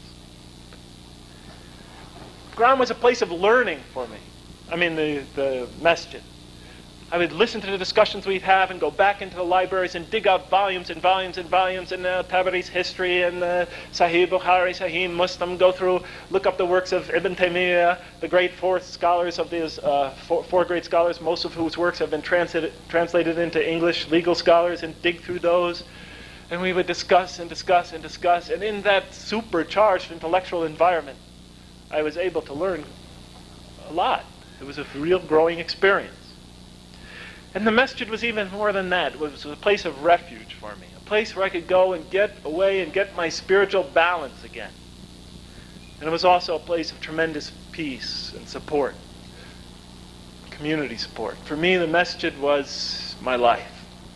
Quran was a place of learning for me. The masjid. I would listen to the discussions we'd have and go back into the libraries and dig out volumes and volumes and volumes in Tabari's history and Sahih Bukhari, Sahih Muslim, look up the works of Ibn Taymiyyah, the great four scholars of these, four great scholars, most of whose works have been translated into English, legal scholars, and dig through those. And we would discuss and discuss and discuss. And in that supercharged intellectual environment, I was able to learn a lot. It was a real growing experience. And the masjid was even more than that. It was a place of refuge for me, a place where I could go and get away and get my spiritual balance again. And it was also a place of tremendous peace and support, community support. For me, the masjid was my life.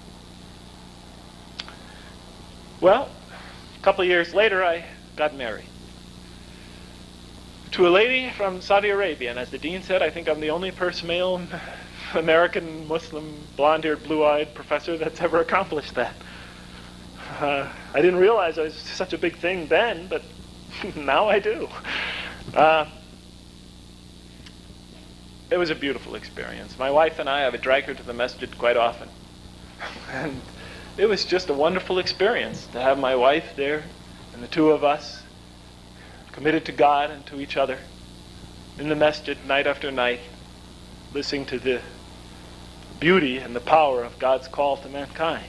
Well, a couple of years later, I got married to a lady from Saudi Arabia. And as the dean said, I think I'm the only male American Muslim, blonde-haired, blue-eyed professor that's ever accomplished that. I didn't realize it was such a big thing then, but now I do. It was a beautiful experience. My wife and I would drag her to the masjid quite often. And it was just a wonderful experience to have my wife there and the two of us committed to God and to each other in the masjid night after night, listening to the beauty and the power of God's call to mankind.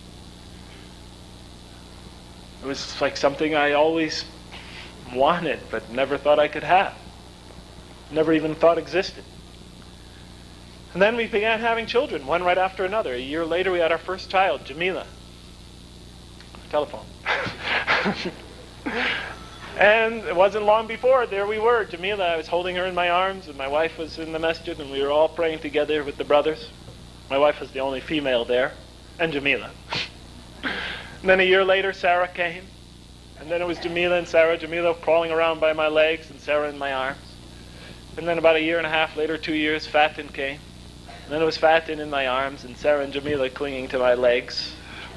It was like something I always wanted but never thought I could have. Never even thought existed. And then we began having children, one right after another. A year later we had our first child, Jamila. Telephone. And it wasn't long before, there we were, Jamila. I was holding her in my arms, and my wife was in the masjid, and we were all praying together with the brothers. My wife was the only female there, and Jamila. And then a year later, Sarah came. And then it was Jamila and Sarah, Jamila crawling around by my legs, and Sarah in my arms. And then about a year and a half later, 2 years, Fatin came. And then it was Fatin in my arms, and Sarah and Jamila clinging to my legs.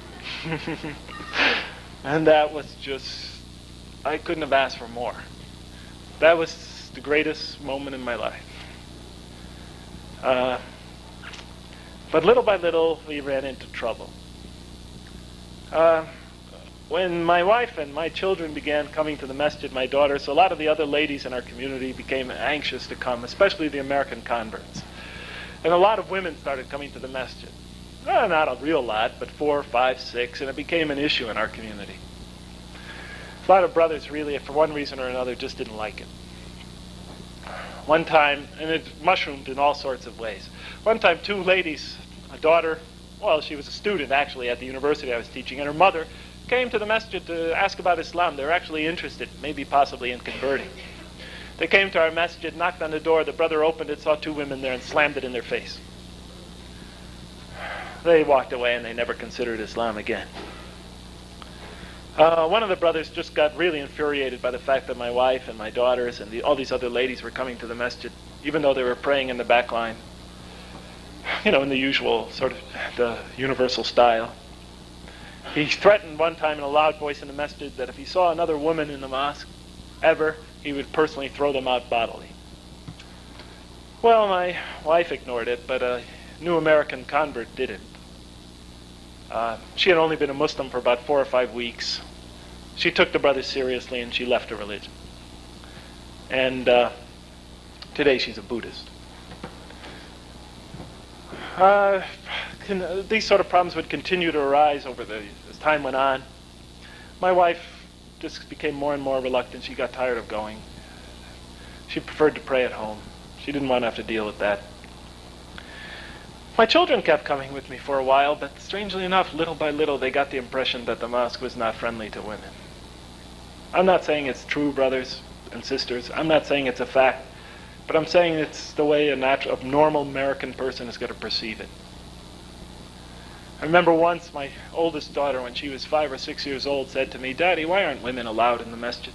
And that was just, I couldn't have asked for more. That was the greatest moment in my life. But little by little, we ran into trouble. When my wife and my children began coming to the masjid, my daughters, a lot of the other ladies in our community became anxious to come, especially the American converts. And a lot of women started coming to the masjid. Not a real lot, but 4, 5, 6, and it became an issue in our community. A lot of brothers really, for one reason or another, just didn't like it. One time, and it mushroomed in all sorts of ways. One time, 2 ladies, a daughter, well, she was a student actually at the university I was teaching, and her mother came to the masjid to ask about Islam. They were actually interested, maybe possibly in converting. They came to our masjid, knocked on the door, the brother opened it, saw 2 women there, and slammed it in their face. They walked away and they never considered Islam again. One of the brothers just got really infuriated by the fact that my wife and my daughters and all these other ladies were coming to the masjid, even though they were praying in the back line, in the usual sort of the universal style. He threatened one time in a loud voice in the masjid that if he saw another woman in the mosque ever, he would personally throw them out bodily. Well, my wife ignored it, but a new American convert did it. She had only been a Muslim for about 4 or 5 weeks. she took the brothers seriously and she left her religion. And today she's a Buddhist. These sort of problems would continue to arise as time went on. My wife just became more and more reluctant. She got tired of going. She preferred to pray at home. She didn't want to have to deal with that. My children kept coming with me for a while, but strangely enough, little by little, they got the impression that the mosque was not friendly to women. I'm not saying it's true, brothers and sisters. I'm not saying it's a fact. But I'm saying it's the way a normal American person is going to perceive it. I remember once my oldest daughter, when she was 5 or 6 years old, said to me, "Daddy, why aren't women allowed in the masjid?"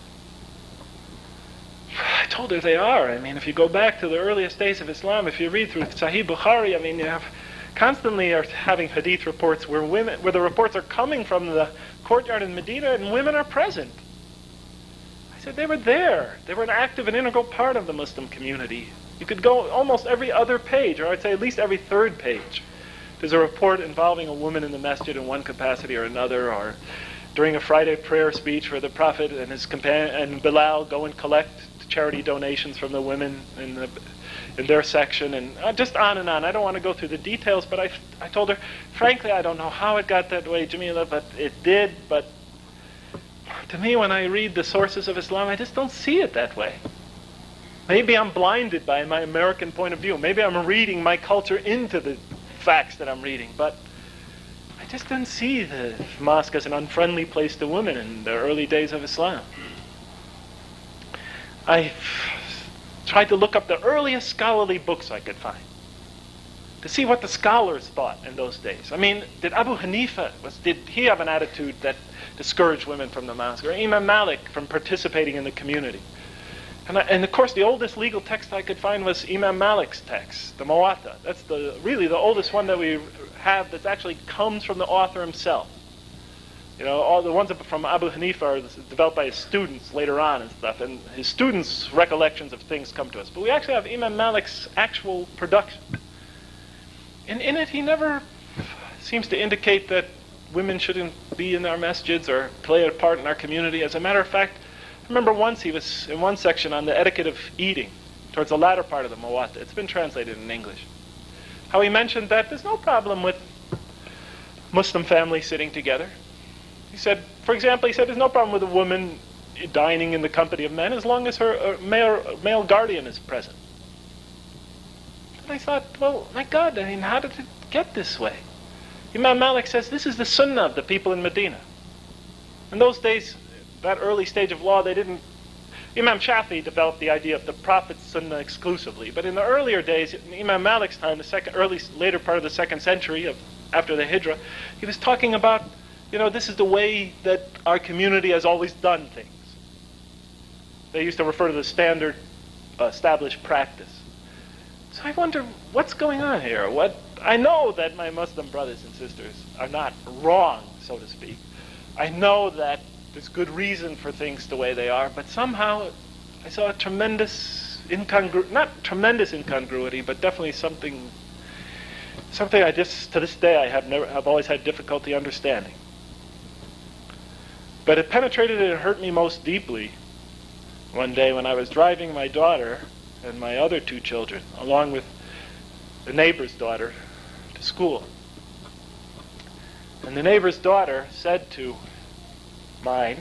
I told her they are. I mean, if you go back to the earliest days of Islam, if you read through Sahih Bukhari, I mean, you have constantly are having hadith reports where the reports are coming from the courtyard in Medina and women are present. I said they were there. They were an active and integral part of the Muslim community. You could go almost every other page, or I'd say at least every third page. There's a report involving a woman in the masjid in one capacity or another, or during a Friday prayer speech where the Prophet and his companion and Bilal go and collect charity donations from the women in their section, and just on and on. I don't want to go through the details, but I told her, frankly, I don't know how it got that way, Jamila, but it did. But to me, when I read the sources of Islam, I just don't see it that way. Maybe I'm blinded by my American point of view. Maybe I'm reading my culture into the facts that I'm reading, but I just didn't see the mosque as an unfriendly place to women in the early days of Islam. I tried to look up the earliest scholarly books I could find to see what the scholars thought in those days. I mean, did Abu Hanifa, did he have an attitude that discouraged women from the mosque, or Imam Malik from participating in the community? And of course, the oldest legal text I could find was Imam Malik's text, the Muwatta. That's really the oldest one that we have that actually comes from the author himself. You know, all the ones from Abu Hanifa are developed by his students later on and stuff, and his students' recollections of things come to us. But we actually have Imam Malik's actual production. And in it, he never seems to indicate that women shouldn't be in our masjids or play a part in our community. As a matter of fact, I remember once he was in one section on the etiquette of eating, towards the latter part of the Muwatta. It's been translated in English. How he mentioned that there's no problem with Muslim families sitting together. He said, for example, there's no problem with a woman dining in the company of men as long as her male guardian is present. And I thought, well, my God, I mean, how did it get this way? Imam Malik says this is the sunnah of the people in Medina. In those days, that early stage of law, they didn't... Imam Shafi'i developed the idea of the Prophet's sunnah exclusively. But in the earlier days, in Imam Malik's time, later part of the 2nd century, after the Hijrah, he was talking about, this is the way that our community has always done things. They used to refer to the standard established practice. So I wonder, what's going on here? I know that my Muslim brothers and sisters are not wrong, so to speak. I know that there's good reason for things the way they are, but somehow I saw a tremendous not tremendous incongruity, but definitely something I just, to this day, I've always had difficulty understanding. But it penetrated and hurt me most deeply one day when I was driving my daughter and my other 2 children, along with the neighbor's daughter, to school. And the neighbor's daughter said to mine,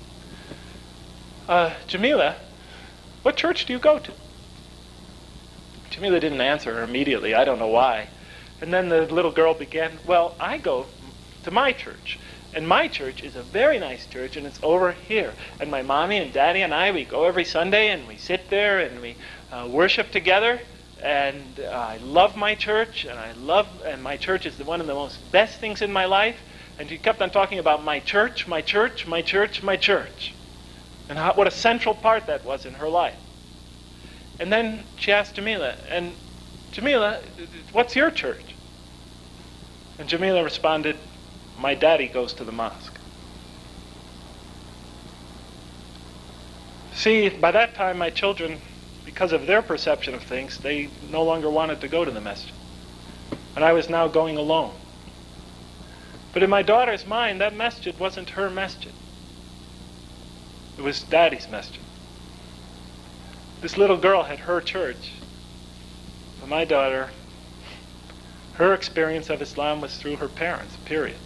Jamila, what church do you go to? Jamila didn't answer her immediately. I don't know why. And then the little girl began, well, I go to my church. And my church is a very nice church, and it's over here. And my mommy and daddy and I, we go every Sunday, and we sit there, and we worship together. And I love my church, and my church is one of the most best things in my life. And she kept on talking about my church, my church, my church, my church. And what a central part that was in her life. And then she asked Jamila, and Jamila, what's your church? And Jamila responded, my daddy goes to the mosque. See, by that time my children, because of their perception of things, they no longer wanted to go to the masjid. And I was now going alone. But in my daughter's mind, that masjid wasn't her masjid. It was Daddy's masjid. This little girl had her church. But my daughter, her experience of Islam was through her parents, period.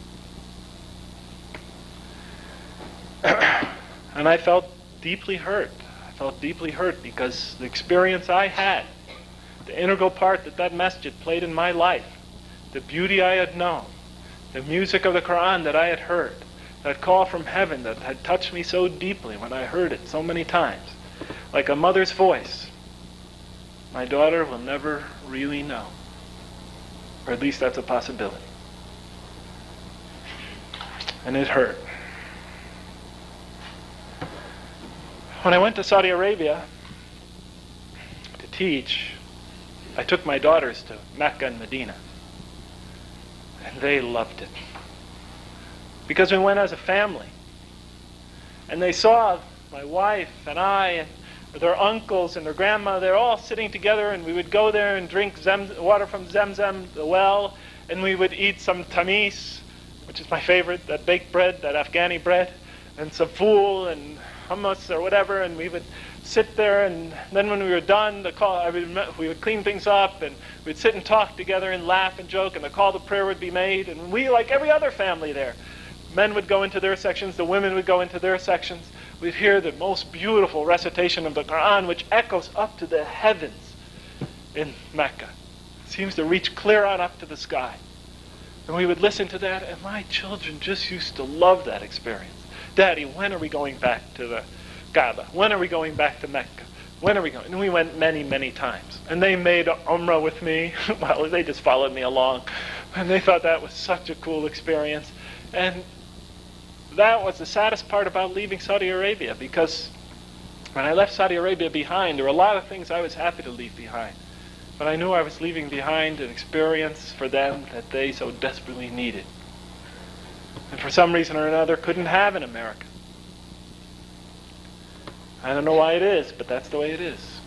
And I felt deeply hurt. I felt deeply hurt because the experience I had, the integral part that masjid played in my life, the beauty I had known, the music of the Quran that I had heard, that call from heaven that had touched me so deeply when I heard it so many times, like a mother's voice, my daughter will never really know. Or at least that's a possibility. And it hurt. When I went to Saudi Arabia to teach, I took my daughters to Mecca and Medina. And they loved it. Because we went as a family. And they saw my wife and I and their uncles and their grandma, they're all sitting together, and we would go there and drink water from Zamzam, the well, and we would eat some tamis, which is my favorite, that baked bread, that Afghani bread, and some fool and hummus or whatever, and we would sit there, and then when we were done, we would clean things up, and we'd sit and talk together and laugh and joke, and the call to prayer would be made, and we, like every other family there, men would go into their sections, the women would go into their sections. We'd hear the most beautiful recitation of the Quran, which echoes up to the heavens in Mecca. It seems to reach clear on up to the sky. And we would listen to that, and my children just used to love that experience. Daddy, when are we going back to the Kaaba? When are we going back to Mecca? When are we going? And we went many, many times. And they made Umrah with me. Well, they just followed me along. And they thought that was such a cool experience. And that was the saddest part about leaving Saudi Arabia, because when I left Saudi Arabia behind, there were a lot of things I was happy to leave behind. But I knew I was leaving behind an experience for them that they so desperately needed. And for some reason or another, couldn't have in America. I don't know why it is, but that's the way it is.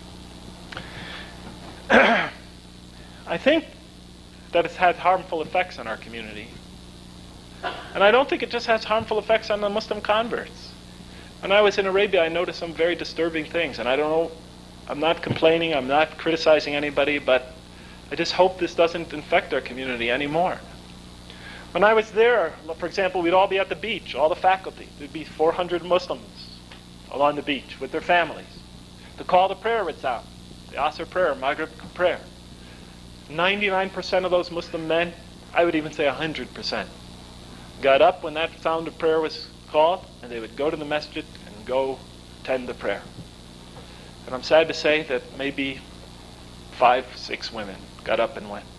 I think that it's had harmful effects on our community. And I don't think it just has harmful effects on the Muslim converts. When I was in Arabia, I noticed some very disturbing things. And I don't know, I'm not complaining, I'm not criticizing anybody, but I just hope this doesn't infect our community anymore. When I was there, for example, we'd all be at the beach, all the faculty. There'd be 400 Muslims along the beach with their families. The call to prayer would sound, the Asr prayer, Maghrib prayer. 99% of those Muslim men, I would even say 100%, got up when that sound of prayer was called, and they would go to the masjid and go attend the prayer. And I'm sad to say that maybe 5, 6 women got up and went.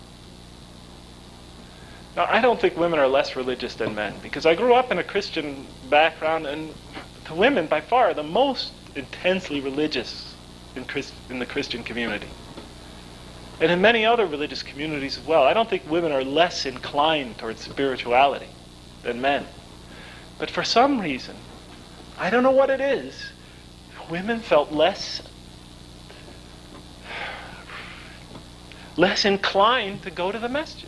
Now, I don't think women are less religious than men, because I grew up in a Christian background, and the women, by far, are the most intensely religious in the Christian community. And in many other religious communities as well. I don't think women are less inclined towards spirituality than men. But for some reason, I don't know what it is, women felt less inclined to go to the masjid.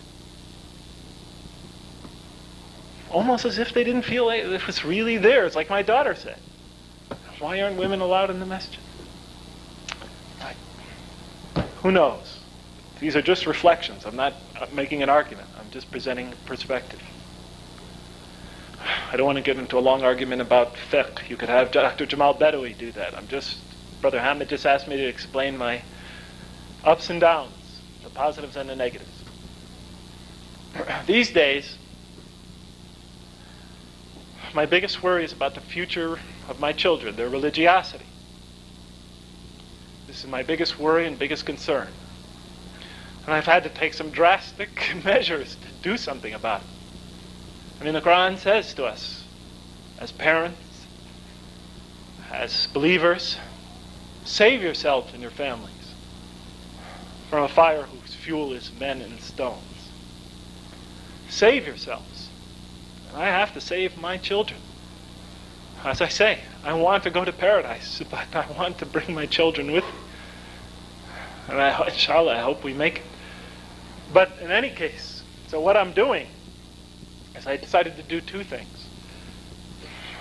Almost as if they didn't feel it was really theirs, like my daughter said. Why aren't women allowed in the masjid? Who knows? These are just reflections. I'm not making an argument. I'm just presenting perspective. I don't want to get into a long argument about fiqh. You could have Dr. Jamal Badawi do that. Brother Hamid just asked me to explain my ups and downs, the positives and the negatives. These days, my biggest worry is about the future of my children, their religiosity. This is my biggest worry and biggest concern. And I've had to take some drastic measures to do something about it. I mean, the Quran says to us, as parents, as believers, save yourselves and your families from a fire whose fuel is men and stones. Save yourselves. And I have to save my children. As I say, I want to go to paradise, but I want to bring my children with me. And inshallah, I hope we make it. But in any case, so what I'm doing is I decided to do 2 things.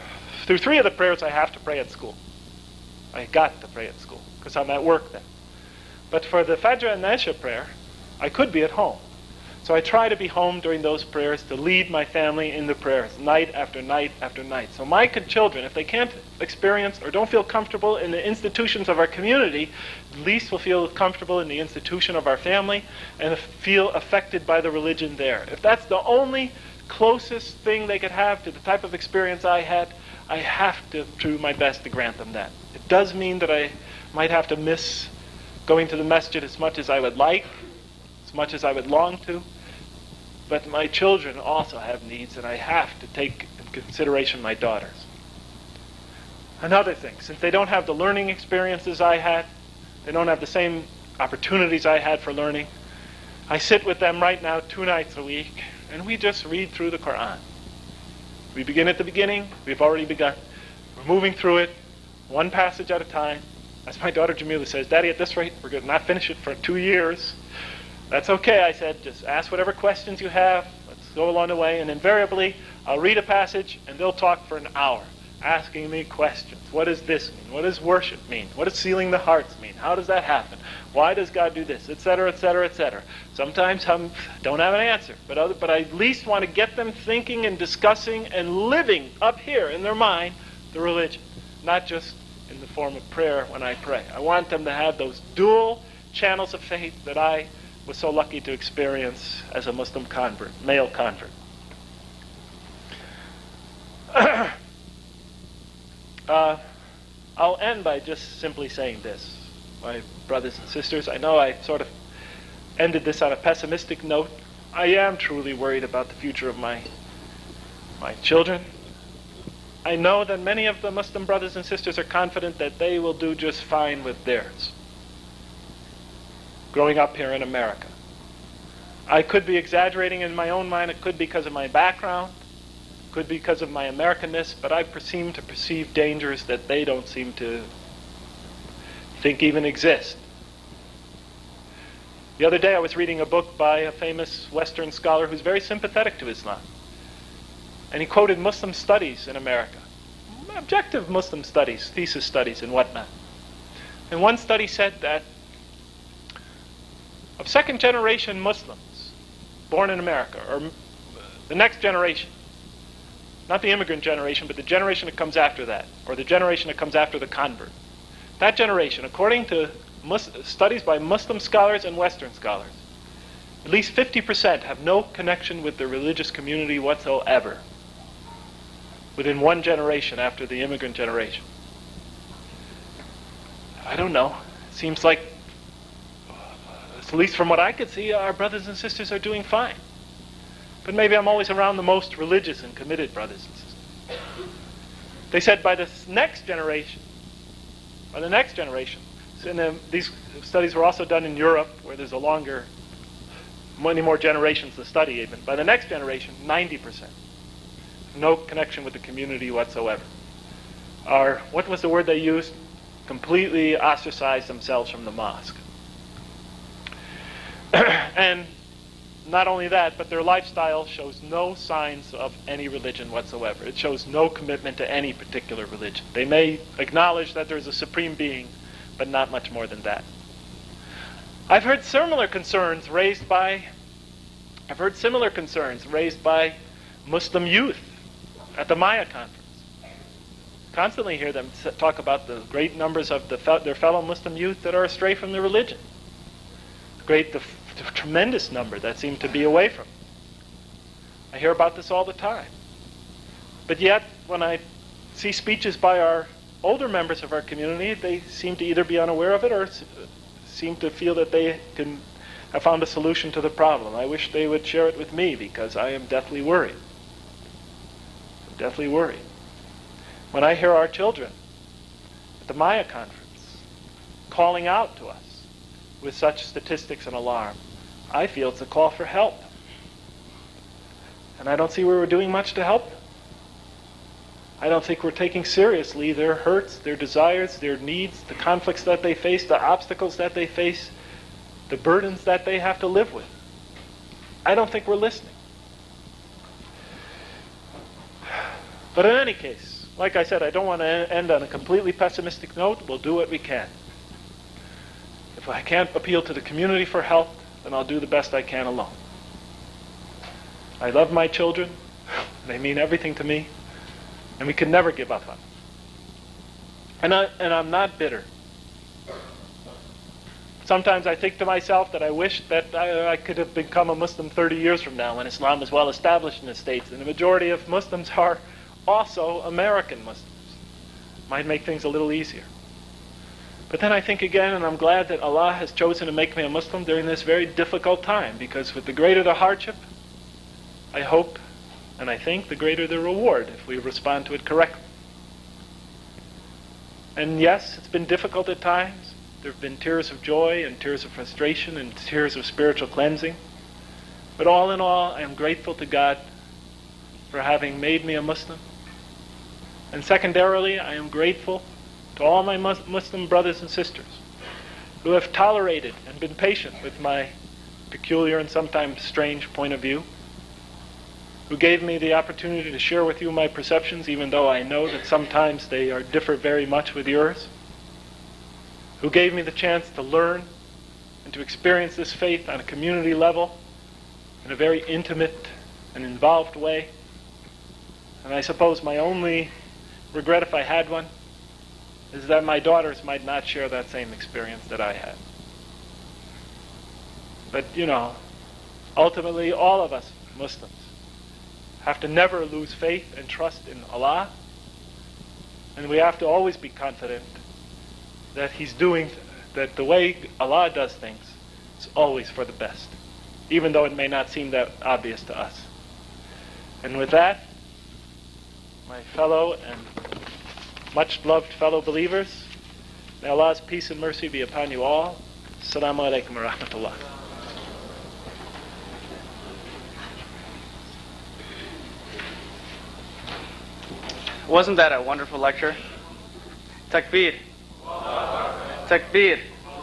through 3 of the prayers I have to pray at school. I got to pray at school because I'm at work then. But for the Fajr and Isha prayer, I could be at home. So I try to be home during those prayers to lead my family in the prayers, night after night after night. So my children, if they can't experience or don't feel comfortable in the institutions of our community, at least will feel comfortable in the institution of our family and feel affected by the religion there. If that's the only closest thing they could have to the type of experience I had, I have to do my best to grant them that. It does mean that I might have to miss going to the masjid as much as I would like, as much as I would long to. But my children also have needs, and I have to take in consideration my daughters. Another thing, since they don't have the learning experiences I had, they don't have the same opportunities I had for learning, I sit with them right now 2 nights a week, and we just read through the Quran. We begin at the beginning. We've already begun. We're moving through it, one passage at a time. As my daughter Jamila says, Daddy, at this rate, we're going to not finish it for 2 years. That's okay, I said. Just ask whatever questions you have. Let's go along the way. And invariably, I'll read a passage, and they'll talk for an hour, asking me questions. What does this mean? What does worship mean? What does sealing the hearts mean? How does that happen? Why does God do this? Etc., etc., etc. Sometimes I don't have an answer, but I at least want to get them thinking and discussing and living up here in their mind the religion, not just in the form of prayer when I pray. I want them to have those dual channels of faith that I was so lucky to experience as a Muslim convert, male convert. I'll end by just simply saying this. My brothers and sisters, I know I sort of ended this on a pessimistic note. I am truly worried about the future of my children. I know that many of the Muslim brothers and sisters are confident that they will do just fine with theirs. Growing up here in America. I could be exaggerating in my own mind. It could be because of my background. It could be because of my Americanness. But I seem to perceive dangers that they don't seem to think even exist. The other day I was reading a book by a famous Western scholar who's very sympathetic to Islam. And he quoted Muslim studies in America. Objective Muslim studies, thesis studies and whatnot. And one study said that of second-generation Muslims born in America, or the next generation, not the immigrant generation, but the generation that comes after that, or the generation that comes after the convert. That generation, according to studies by Muslim scholars and Western scholars, at least 50% have no connection with the religious community whatsoever within one generation after the immigrant generation. I don't know. It seems like, at least from what I could see, our brothers and sisters are doing fine. But maybe I'm always around the most religious and committed brothers and sisters. They said by the next generation, and these studies were also done in Europe, where there's many more generations to study even. By the next generation, 90%. No connection with the community whatsoever. What was the word they used? Completely ostracized themselves from the mosque. And not only that, but their lifestyle shows no signs of any religion whatsoever. It shows no commitment to any particular religion. They may acknowledge that there's a supreme being, but not much more than that. I've heard similar concerns raised by Muslim youth at the Maya conference. Constantly hear them talk about the great numbers of their fellow Muslim youth that are astray from the religion. The tremendous number that seem to be away from it. I hear about this all the time. But yet, when I see speeches by our older members of our community, they seem to either be unaware of it or seem to feel that they can have found a solution to the problem. I wish they would share it with me, because I am deathly worried. I'm deathly worried. When I hear our children at the Maya conference calling out to us with such statistics and alarm, I feel it's a call for help. And I don't see where we're doing much to help them. I don't think we're taking seriously their hurts, their desires, their needs, the conflicts that they face, the obstacles that they face, the burdens that they have to live with. I don't think we're listening. But in any case, like I said, I don't want to end on a completely pessimistic note. We'll do what we can. If I can't appeal to the community for help, then I'll do the best I can alone. I love my children. They mean everything to me. And we can never give up on them. And I'm not bitter. Sometimes I think to myself that I wish that I could have become a Muslim 30 years from now when Islam is well established in the States. And the majority of Muslims are also American Muslims. Might make things a little easier. But then I think again, and I'm glad that Allah has chosen to make me a Muslim during this very difficult time, because with the greater the hardship, I hope and I think the greater the reward if we respond to it correctly. And yes, it's been difficult at times. There have been tears of joy and tears of frustration and tears of spiritual cleansing. But all in all, I am grateful to God for having made me a Muslim. And secondarily, I am grateful to all my Muslim brothers and sisters who have tolerated and been patient with my peculiar and sometimes strange point of view, who gave me the opportunity to share with you my perceptions, even though I know that sometimes they differ very much with yours, who gave me the chance to learn and to experience this faith on a community level in a very intimate and involved way. And I suppose my only regret, if I had one, is that my daughters might not share that same experience that I had. But, ultimately all of us Muslims have to never lose faith and trust in Allah, and we have to always be confident that that the way Allah does things is always for the best, even though it may not seem that obvious to us. And with that, my fellow and much loved fellow believers, may Allah's peace and mercy be upon you all. Assalamu alaikum wa rahmatullah. Wasn't that a wonderful lecture? Takbir. Takbir.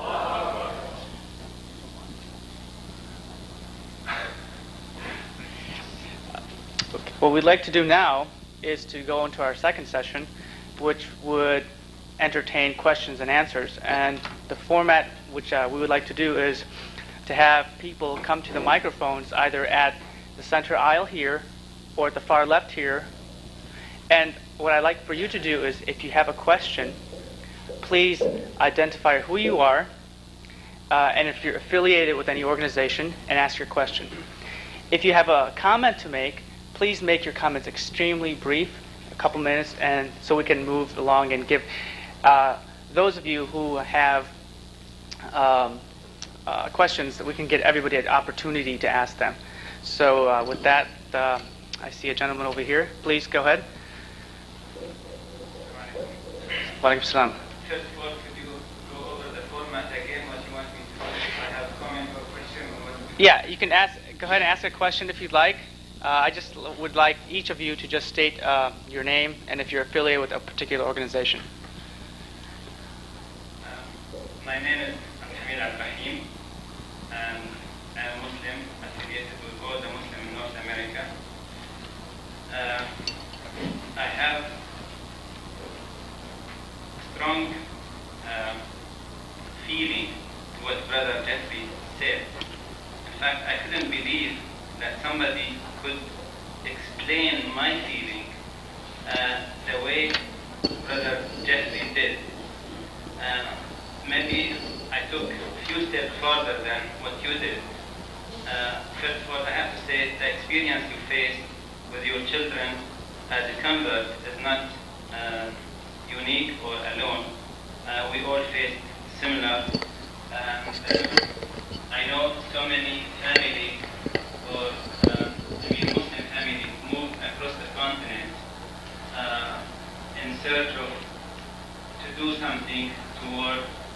What we'd like to do now is to go into our second session, which would entertain questions and answers. And the format which we would like to do is to have people come to the microphones either at the center aisle here or at the far left here. And what I'd like for you to do is, if you have a question, please identify who you are, and if you're affiliated with any organization, and ask your question. If you have a comment to make, please make your comments extremely brief, a couple minutes, and so we can move along and give those of you who have questions, that we can get everybody an opportunity to ask them. So with that, I see a gentleman over here. Please go ahead. Walaikum salam. First of all, could you go over the format again, what you want me to do? If I have a comment or question? Yeah, you can go ahead and ask a question if you'd like. I just would like each of you to just state your name and if you're affiliated with a particular organization. My name is Hamid Al-Fahim, and I'm a Muslim affiliated with all the Muslims in North America. I have strong feeling to what Brother Jeffrey said. In fact, I couldn't believe that somebody could explain my feeling the way Brother Jeffrey did. Maybe I took a few steps further than what you did. First of all, I have to say the experience you faced with your children as a convert is not unique or alone. We all face similar. I know so many families or Muslim families move across the continent in search of to do something toward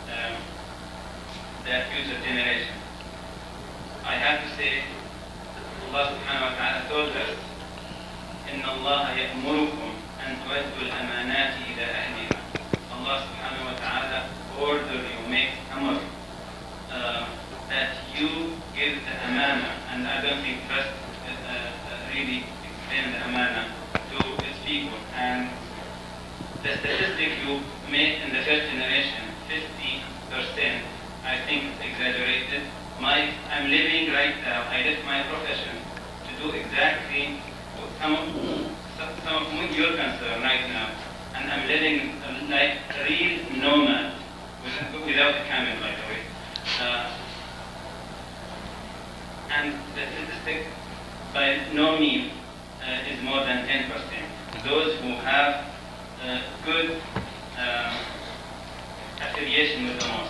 their future generation. I have to say, Allah subhanahu wa ta'ala told us, إِنَّ اللَّهَ يَأْمُرُكُمْ أَن تُؤَدُّوا الْأَمَانَاتِ إِلَى أَهْلِهَا. Allah subhanahu wa ta'ala order you, make amr, that you give the amana, and I don't think first really explain the amana to its people. And the statistic you made in the first generation, 50%, I think it's exaggerated. I'm living right now, I left my profession to do exactly some of your concern right now. And I'm living like a real nomad, without a camel, by the way. And the statistic by no means is more than 10%. Those who have good affiliation with the mosque.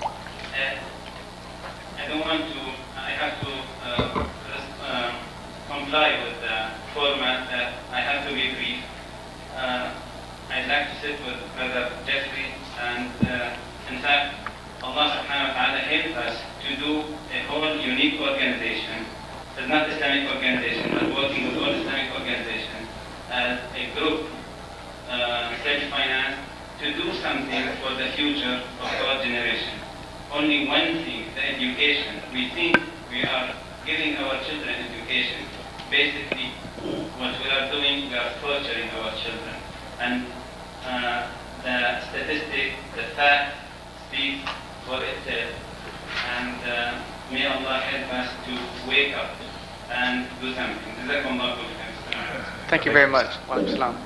I have to comply with the format that I have to be brief. I'd like to sit with Brother Jeffrey, and in fact, Allah subhanahu wa ta'ala helped us to do a whole unique organization. It's not Islamic organization, but working with all Islamic organizations as a group, self-financed, to do something for the future of our generation. Only one thing, the education. We think we are giving our children education. Basically, what we are doing, we are torturing our children. And the statistic, the fact, speaks for itself. And may Allah help us to wake up and do something. Thank you very much. Wa alaikum salam.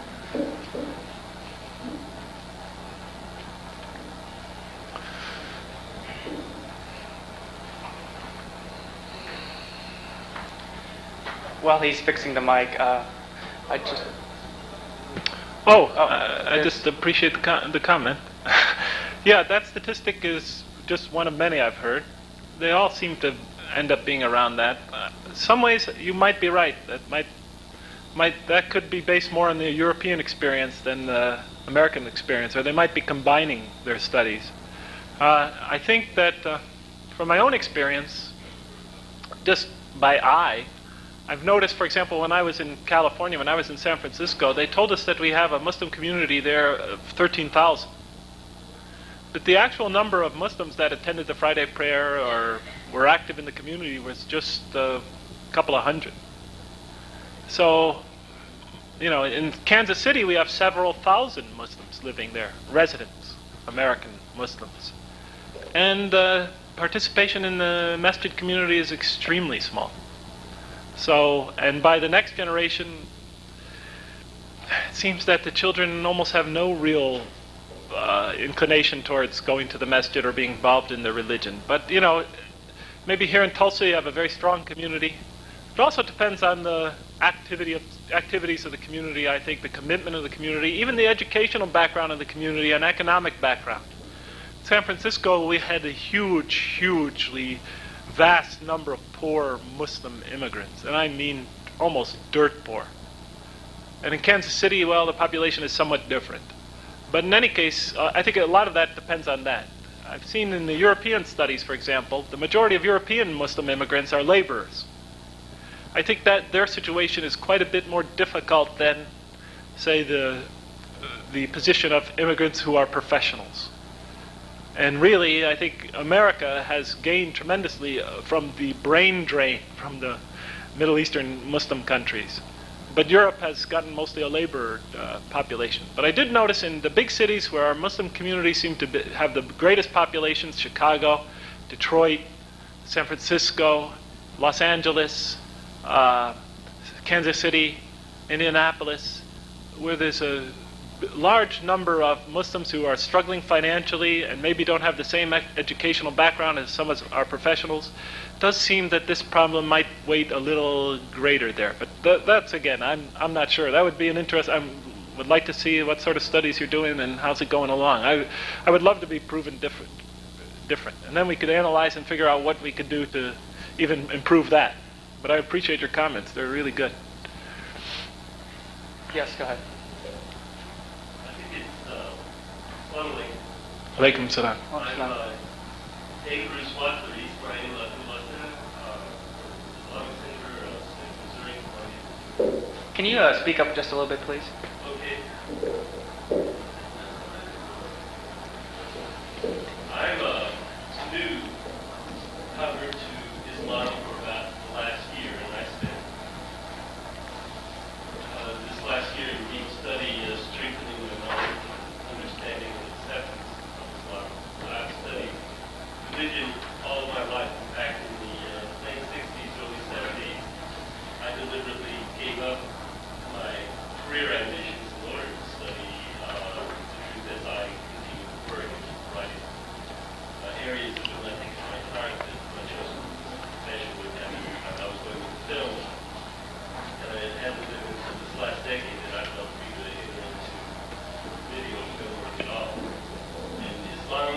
While he's fixing the mic, I just appreciate the comment. Yeah, that statistic is just one of many I've heard. They all seem to end up being around that. In some ways, you might be right. That could be based more on the European experience than the American experience, or they might be combining their studies. I think that from my own experience, just by eye, I've noticed, for example, when I was in California, when I was in San Francisco, they told us that we have a Muslim community there of 13,000. But the actual number of Muslims that attended the Friday prayer or were active in the community was just a couple of hundred. So, in Kansas City, we have several thousand Muslims living there, residents, American Muslims. And participation in the masjid community is extremely small. So, and by the next generation, it seems that the children almost have no real inclination towards going to the masjid or being involved in their religion. But, maybe here in Tulsa you have a very strong community. It also depends on the activities of the community, I think, the commitment of the community, even the educational background of the community and economic background. In San Francisco, we had a hugely vast number of poor Muslim immigrants, and I mean almost dirt poor. And in Kansas City, well, the population is somewhat different. But in any case, I think a lot of that depends on that. I've seen in the European studies, for example, the majority of European Muslim immigrants are laborers. I think that their situation is quite a bit more difficult than, say, the position of immigrants who are professionals. And really, I think America has gained tremendously from the brain drain from the Middle Eastern Muslim countries. But Europe has gotten mostly a labor population. But I did notice in the big cities where our Muslim communities seem to have the greatest populations, Chicago, Detroit, San Francisco, Los Angeles, Kansas City, Indianapolis, where there's a large number of Muslims who are struggling financially and maybe don't have the same educational background as some of our professionals, it does seem that this problem might weight a little greater there. But that's, again, I'm not sure. That would be an interest. I would like to see what sort of studies you're doing and how's it going along. I would love to be proven different. And then we could analyze and figure out what we could do to even improve that. But I appreciate your comments. They're really good. Yes, go ahead. Alaikum salam. I'm taking responsibility for any Can you speak up just a little bit, please? Okay. I'm a new convert to Islam for about the last year, and I spent this last year in deep study strengthening the knowledge of film. And it hasn't been until this last decade that I felt free to enter into video and film work at all. And Islam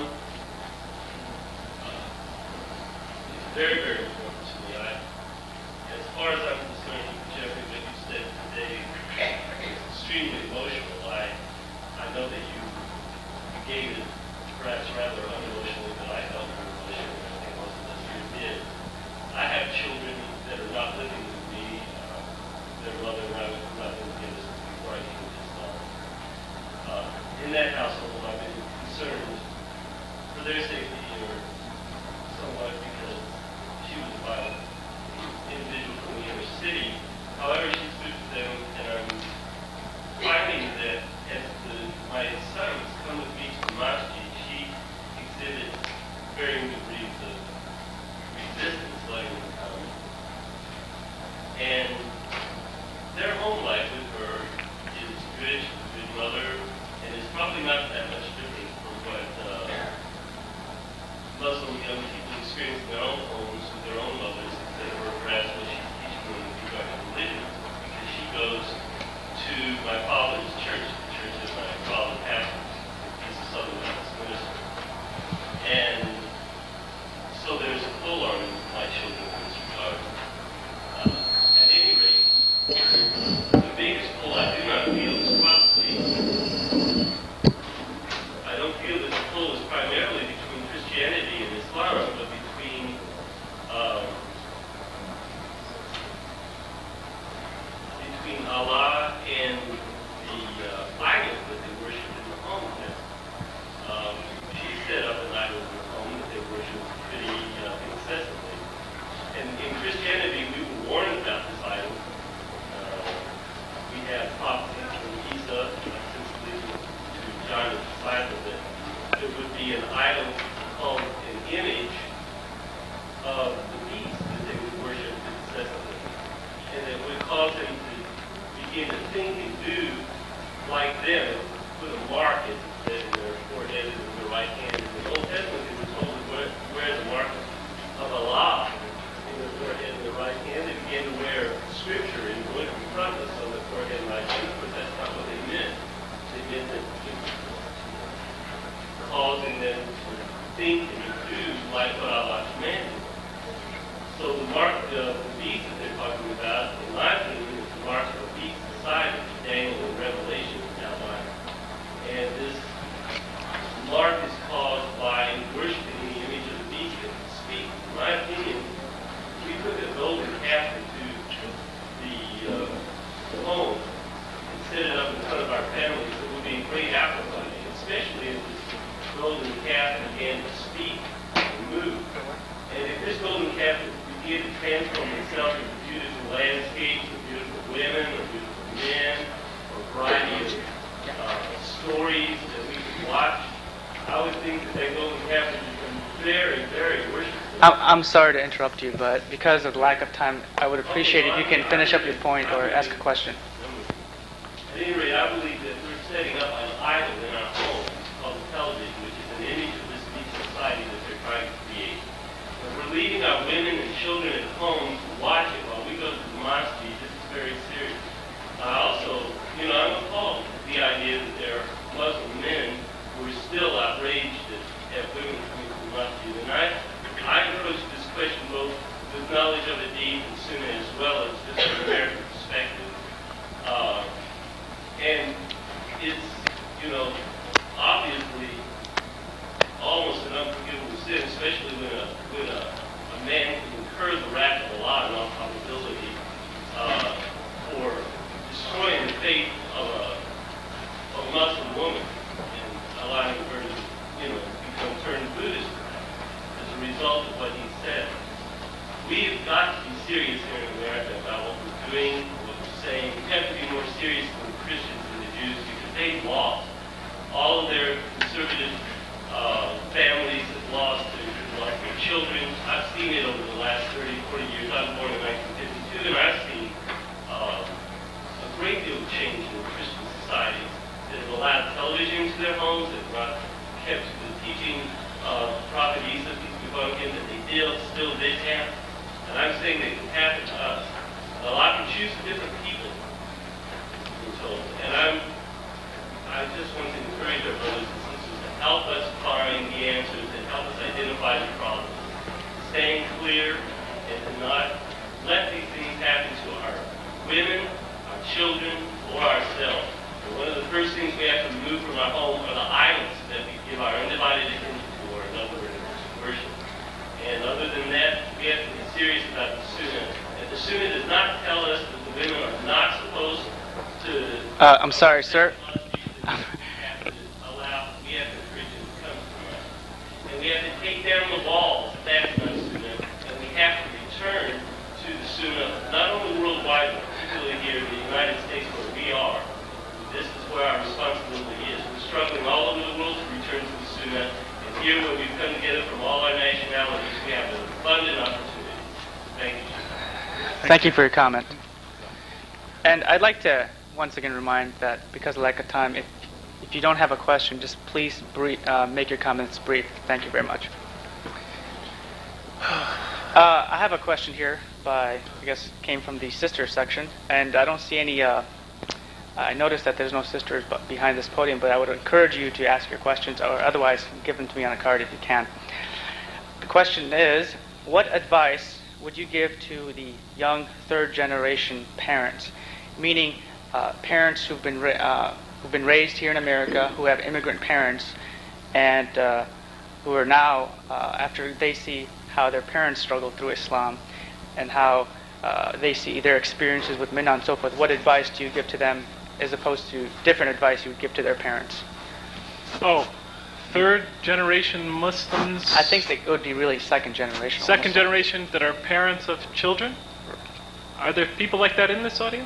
is very, very important to me. As far as I'm concerned, Jeffrey, what you said today is extremely emotional. I know that you gave it perhaps rather unemotionally than I felt emotionally. I think most of us here did. I have children that are not living with me. Their mother and I were not living together before I came to Islam. In that household, I've been concerned for their safety or somewhat because she was a violent individual from the inner city. However, she's good with them, and I'm finding that as my sons come with me to the masjid, she exhibits varying degrees of resistance, letting them come. And their home life with her is good. She's a good mother, and it's probably not that much different from what Muslim young people experience in their own homes with their own mothers, except for perhaps what she's teaching them with regard to religion, because she goes to my father's church, the church that my father pastors. He's a Southern Baptist minister. And so there's a pull on my children in this regard. At any rate, the biggest pull I do not feel is probably, I don't feel that the pull is primarily between Christianity and Islam, but between Allah and the idols that they worship in the home. She set up an idol in the home that they worship pretty incessantly. And in Christianity, we were warned about this idol. We have prophecies from Isa, since leading to John the disciple, that there would be an idol called an image of the beast that they would worship incessantly. And it would cause them to begin to think and do like them, put a mark in their forehead and in their right hand. In the Old Testament, they were told to wear the mark of Allah in their forehead and their right hand. They began to wear scripture and going to confront us on the forehead and right hand, but that's not what they meant. They meant that causing them to think and do like what Allah commanded. So the mark of the beast that they're talking about, in my opinion, is the mark of the beast society that Daniel in Revelation outlined. And this mark is caused by worshiping the image of the beast that speaks. In my opinion, we put a golden calf into the home and set it up in front of our families. It would be a great outcome, especially if this golden calf began to speak and move. And if this golden calf begin to transform itself into beautiful landscapes, or beautiful women, or beautiful men, or a variety of stories that we can watch, I would think that golden calf would become very, very worshipful. I'm sorry to interrupt you, but because of the lack of time, I would appreciate if you can finish up your point or ask a question. At any rate, I believe that we're setting up an idol in our home called the television, which is an image of this beast society that they're trying to create. We're leaving our women and children at home to watch it while we go to the mosque. This is very serious. I also, I'm appalled at the idea that there are Muslim men who are still outraged at women coming to the mosque. And I approach this question both with knowledge of the deed and sunnah as well as just an American perspective. And it's, obviously almost an unforgivable sin, especially when a man can incur the wrath of Allah in all probability for destroying the faith of a Muslim woman and allowing her to, become turned Buddhist as a result of what he said. We've got to be serious here in America about what we're doing, what we're saying. We have to be more serious than the Christians and the Jews because they've lost. All of their conservative families have lost their children. I've seen it over the last 30, 40 years. I was born in 1952, and I've seen a great deal of change in Christian societies that have allowed television into their homes, that have kept the teaching of Prophet Isa, peace be upon him, that they still did have. And I'm saying that it can happen to us. A lot of them choose different people, I'm told. And I just want to encourage our brothers and sisters to help us find the answers and help us identify the problems. Staying clear and to not let these things happen to our women, our children, or ourselves. And one of the first things we have to remove from our home are the idols that we give our undivided attention to, or another word, worship. And other than that, we have to be serious about the Sunnah. And the Sunnah does not tell us that the women are not supposed to... I'm sorry, sir. We have to encourage them to come to us. And we have to take down the walls. That's not Sunnah. And we have to return to the Sunnah, not only worldwide, but particularly here in the United States where we are. This is where our responsibility is. We're struggling all over the world to return to the Sunnah. And here where we've come together from all our nationalities, we have an abundant opportunity. Thank you. Thank you for your comment. And I'd like to once again remind that because of lack of time, if you don't have a question, just please make your comments brief. Thank you very much. I have a question here I guess came from the sister section, and I don't see any, I noticed that there's no sisters behind this podium, but I would encourage you to ask your questions, or otherwise give them to me on a card if you can. The question is, what advice would you give to the young third-generation parents, meaning parents who've been raised here in America, who have immigrant parents, and who are now, after they see how their parents struggled through Islam, and how they see their experiences with Minna and so forth, what advice do you give to them as opposed to different advice you would give to their parents? Oh, third generation Muslims? I think it would be really second generation. Second generation that are parents of children? Are there people like that in this audience?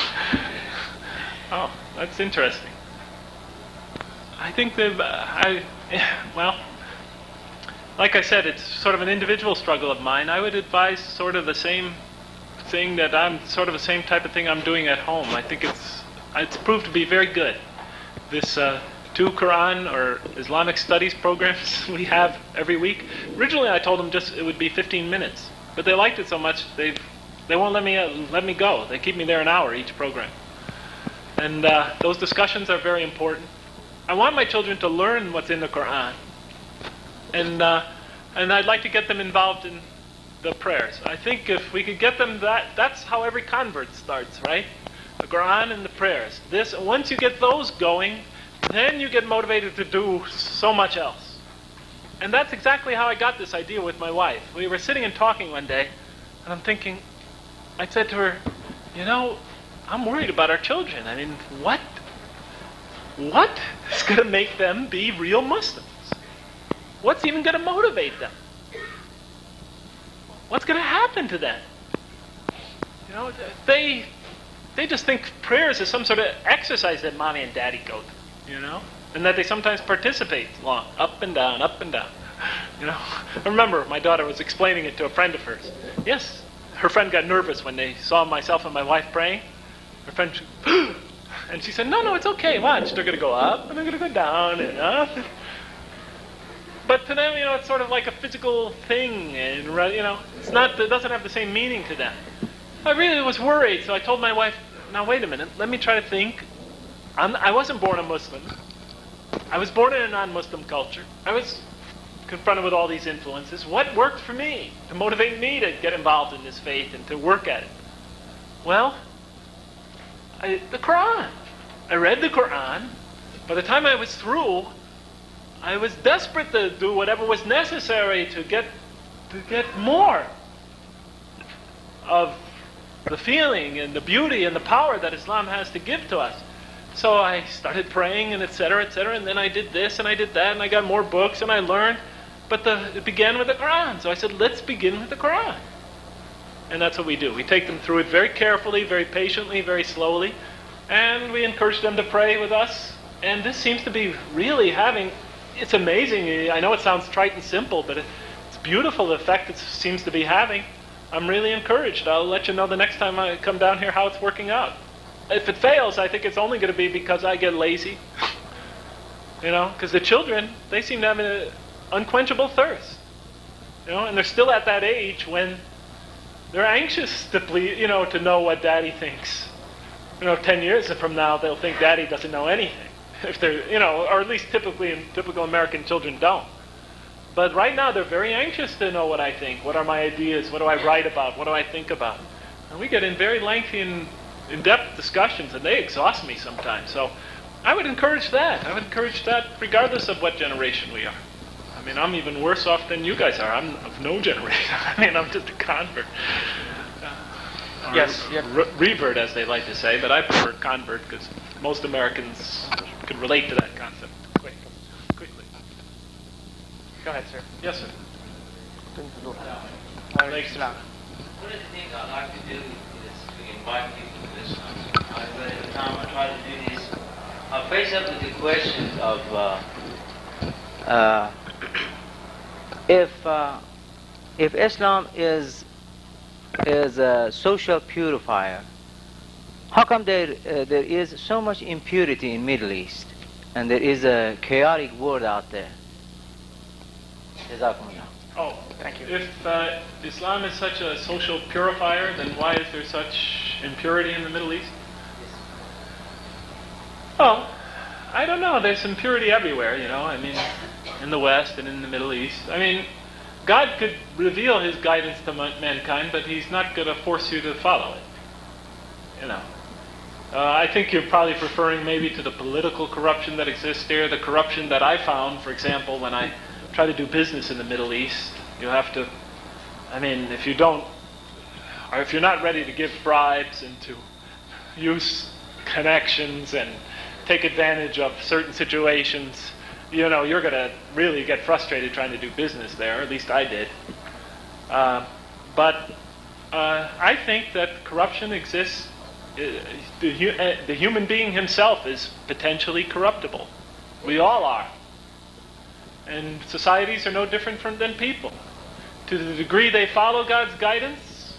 Oh, that's interesting. I think well, like I said, it's sort of an individual struggle of mine. I would advise sort of the same thing sort of the same type of thing I'm doing at home. I think it's proved to be very good. This 2 Quran or Islamic studies programs we have every week. Originally I told them it would be 15 minutes, but they liked it so much they won't let me go. They keep me there an hour each program. And those discussions are very important. I want my children to learn what's in the Quran. And I'd like to get them involved in the prayers. I think if we could get them that's how every convert starts, right? The Quran and the prayers. Once you get those going, then you get motivated to do so much else. And that's exactly how I got this idea with my wife. We were sitting and talking one day, and I'm thinking, I said to her, I'm worried about our children. I mean, what is going to make them be real Muslims? What's even going to motivate them? What's going to happen to them? They just think prayers is some sort of exercise that mommy and daddy go through, and that they sometimes participate up and down, up and down. I remember my daughter was explaining it to a friend of hers. Yes, her friend got nervous when they saw myself and my wife praying. Her friend, and she said, no, it's okay, watch. They're going to go up and they're going to go down and up. But to them, it's sort of like a physical thing, and it doesn't have the same meaning to them. I really was worried, so I told my wife, now wait a minute, let me try to think. I wasn't born a Muslim. I was born in a non-Muslim culture. I was confronted with all these influences. What worked for me to motivate me to get involved in this faith and to work at it? Well, the Quran. I read the Quran. By the time I was through, I was desperate to do whatever was necessary to get more of the feeling and the beauty and the power that Islam has to give to us. So I started praying and etc., and then I did this and I did that and I got more books and I learned. But it began with the Quran. So I said, let's begin with the Quran. And that's what we do. We take them through it very carefully, very patiently, very slowly. And we encourage them to pray with us. And this seems to be really it's amazing. I know it sounds trite and simple, but it's beautiful the effect it seems to be having. I'm really encouraged. I'll let you know the next time I come down here how it's working out. If it fails, I think it's only going to be because I get lazy. Because the children, they seem to have an unquenchable thirst. And they're still at that age when They're anxious to to know what Daddy thinks. 10 years from now, they'll think Daddy doesn't know anything. If they're, or at least typical American children don't. But right now, they're very anxious to know what I think. What are my ideas? What do I write about? What do I think about? And we get in very lengthy and in-depth discussions, and they exhaust me sometimes. So I would encourage that. I would encourage that regardless of what generation we are. I mean, I'm even worse off than you guys are. I'm of no generation. I mean, I'm just a convert. Yes. Revert, as they like to say, but I prefer convert because most Americans can relate to that concept quickly. Go ahead, sir. Yes, sir. Thanks. One of the things I like to do is to invite people to Islam. Every time I try to do this, I face up with the question of if Islam is a social purifier, how come there is so much impurity in Middle East, and there is a chaotic world out there? Oh, thank you. If Islam is such a social purifier, then why is there such impurity in the Middle East? Well, I don't know. There's impurity everywhere, I mean, in the West and in the Middle East. I mean, God could reveal His guidance to mankind, but He's not going to force you to follow it. I think you're probably referring maybe to the political corruption that exists there, the corruption that I found, for example, when I try to do business in the Middle East. You have to, if you don't, or if you're not ready to give bribes and to use connections and take advantage of certain situations, you're going to really get frustrated trying to do business there. At least I did. But I think that corruption exists. The human being himself is potentially corruptible. We all are. And societies are no different than people. To the degree they follow God's guidance,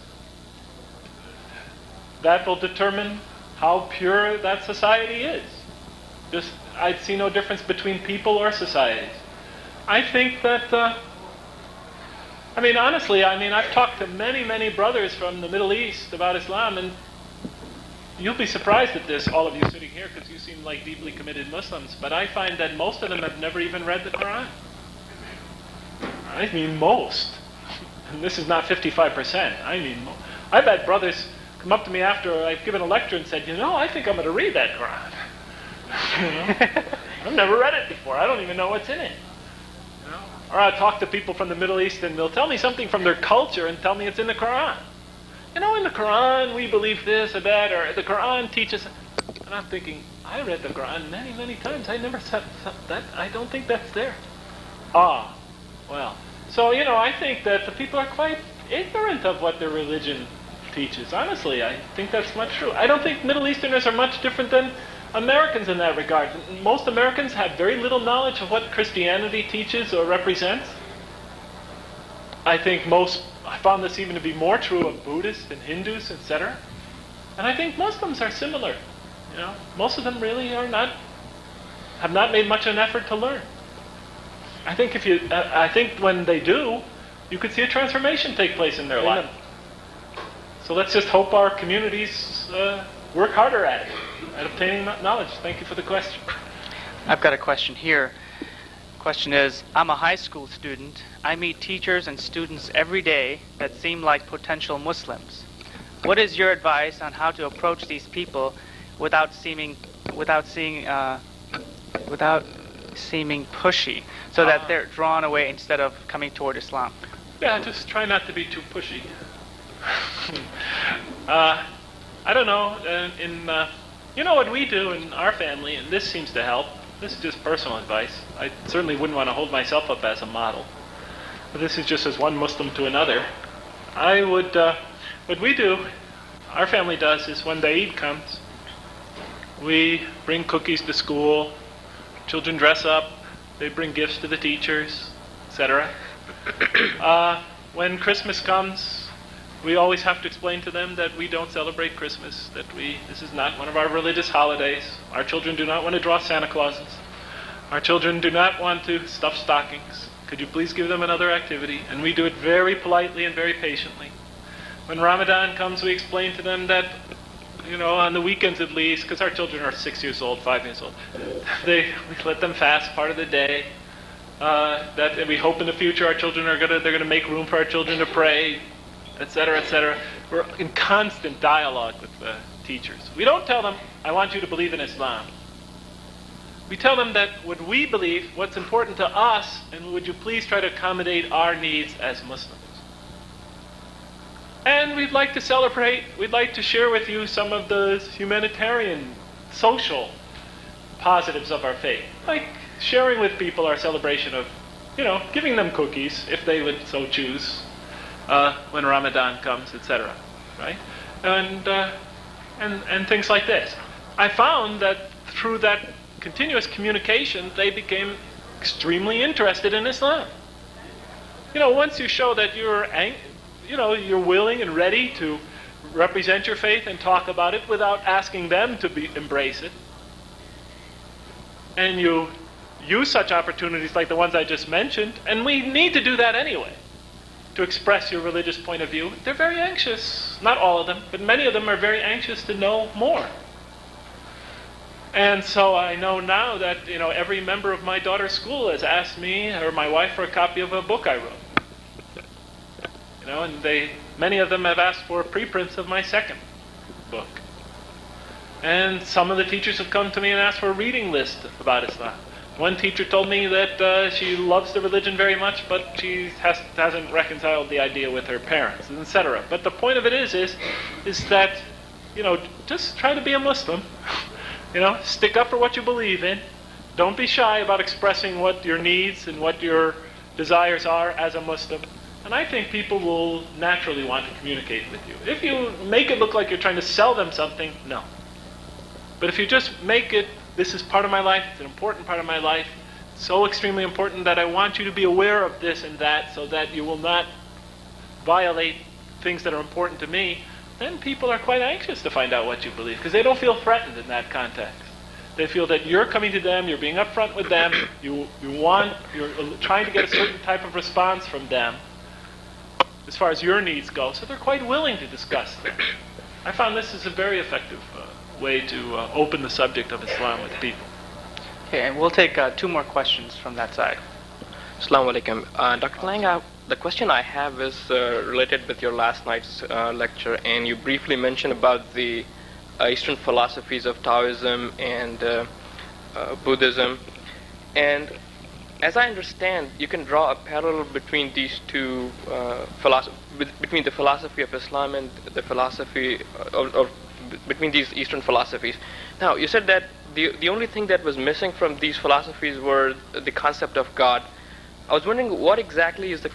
that will determine how pure that society is. I'd see no difference between people or societies. I think that, honestly, I've talked to many, many brothers from the Middle East about Islam, and you'll be surprised at this, all of you sitting here, because you seem like deeply committed Muslims, but I find that most of them have never even read the Quran. I mean most. And this is not 55%. I mean most. I've had brothers come up to me after I've given a lecture and said, I think I'm going to read that Quran. I've never read it before. I don't even know what's in it. Or I talk to people from the Middle East and they'll tell me something from their culture and tell me it's in the Quran. In the Quran we believe this or that, or the Quran teaches. And I'm thinking, I read the Quran many, many times. I never said that. I don't think that's there. Well. So, I think that the people are quite ignorant of what their religion teaches. Honestly, I think that's much true. I don't think Middle Easterners are much different than Americans in that regard. Most Americans have very little knowledge of what Christianity teaches or represents. I found this even to be more true of Buddhists and Hindus, etc. And I think Muslims are similar. Most of them really have not made much of an effort to learn. I think when they do, you could see a transformation take place in their life. So let's just hope our communities work harder at it, at obtaining knowledge. Thank you for the question. I've got a question here. Question is, I'm a high school student. I meet teachers and students every day that seem like potential Muslims. What is your advice on how to approach these people without seeming pushy, so that they're drawn away instead of coming toward Islam? Yeah, just try not to be too pushy. I don't know. What we do in our family, and this seems to help. This is just personal advice. I certainly wouldn't want to hold myself up as a model. But this is just as one Muslim to another. What we do, our family does, is when the Eid comes, we bring cookies to school, children dress up, they bring gifts to the teachers, etc. When Christmas comes, we always have to explain to them that we don't celebrate Christmas, this is not one of our religious holidays. Our children do not want to draw Santa Clauses. Our children do not want to stuff stockings. Could you please give them another activity? And we do it very politely and very patiently. When Ramadan comes, we explain to them that, on the weekends at least, because our children are 6 years old, 5 years old, we let them fast part of the day. That we hope in the future our children they're gonna make room for our children to pray, etc., etc. We're in constant dialogue with the teachers. We don't tell them, I want you to believe in Islam. We tell them that what we believe, what's important to us, and would you please try to accommodate our needs as Muslims. And we'd like to celebrate, we'd like to share with you some of the humanitarian, social positives of our faith. Like sharing with people our celebration of, giving them cookies, if they would so choose, when Ramadan comes, etc. Right? And things like this. I found that through that continuous communication, they became extremely interested in Islam. Once you show that you're willing and ready to represent your faith and talk about it without asking them to embrace it, and you use such opportunities like the ones I just mentioned, and we need to do that anyway, to express your religious point of view. They're very anxious, not all of them, but many of them are very anxious to know more. And so I know now that, every member of my daughter's school has asked me or my wife for a copy of a book I wrote. And many of them have asked for preprints of my second book. And some of the teachers have come to me and asked for a reading list about Islam. One teacher told me that she loves the religion very much, but she hasn't reconciled the idea with her parents, etc. But the point of it is that, just try to be a Muslim. Stick up for what you believe in. Don't be shy about expressing what your needs and what your desires are as a Muslim. And I think people will naturally want to communicate with you. If you make it look like you're trying to sell them something, no. But if you just make it, this is part of my life, it's an important part of my life, so extremely important that I want you to be aware of this and that so that you will not violate things that are important to me, then people are quite anxious to find out what you believe because they don't feel threatened in that context. They feel that you're coming to them, you're being upfront with them, you're trying to get a certain type of response from them as far as your needs go, so they're quite willing to discuss them. I found this is a very effective way to open the subject of Islam with people. Okay, and we'll take 2 more questions from that side. Assalamu alaikum. Dr. Lang, the question I have is related with your last night's lecture, and you briefly mentioned about the Eastern philosophies of Taoism and Buddhism. And as I understand, you can draw a parallel between these two between the philosophy of Islam and the philosophy or between these Eastern philosophies. Now, you said that the only thing that was missing from these philosophies were the concept of God. I was wondering what exactly is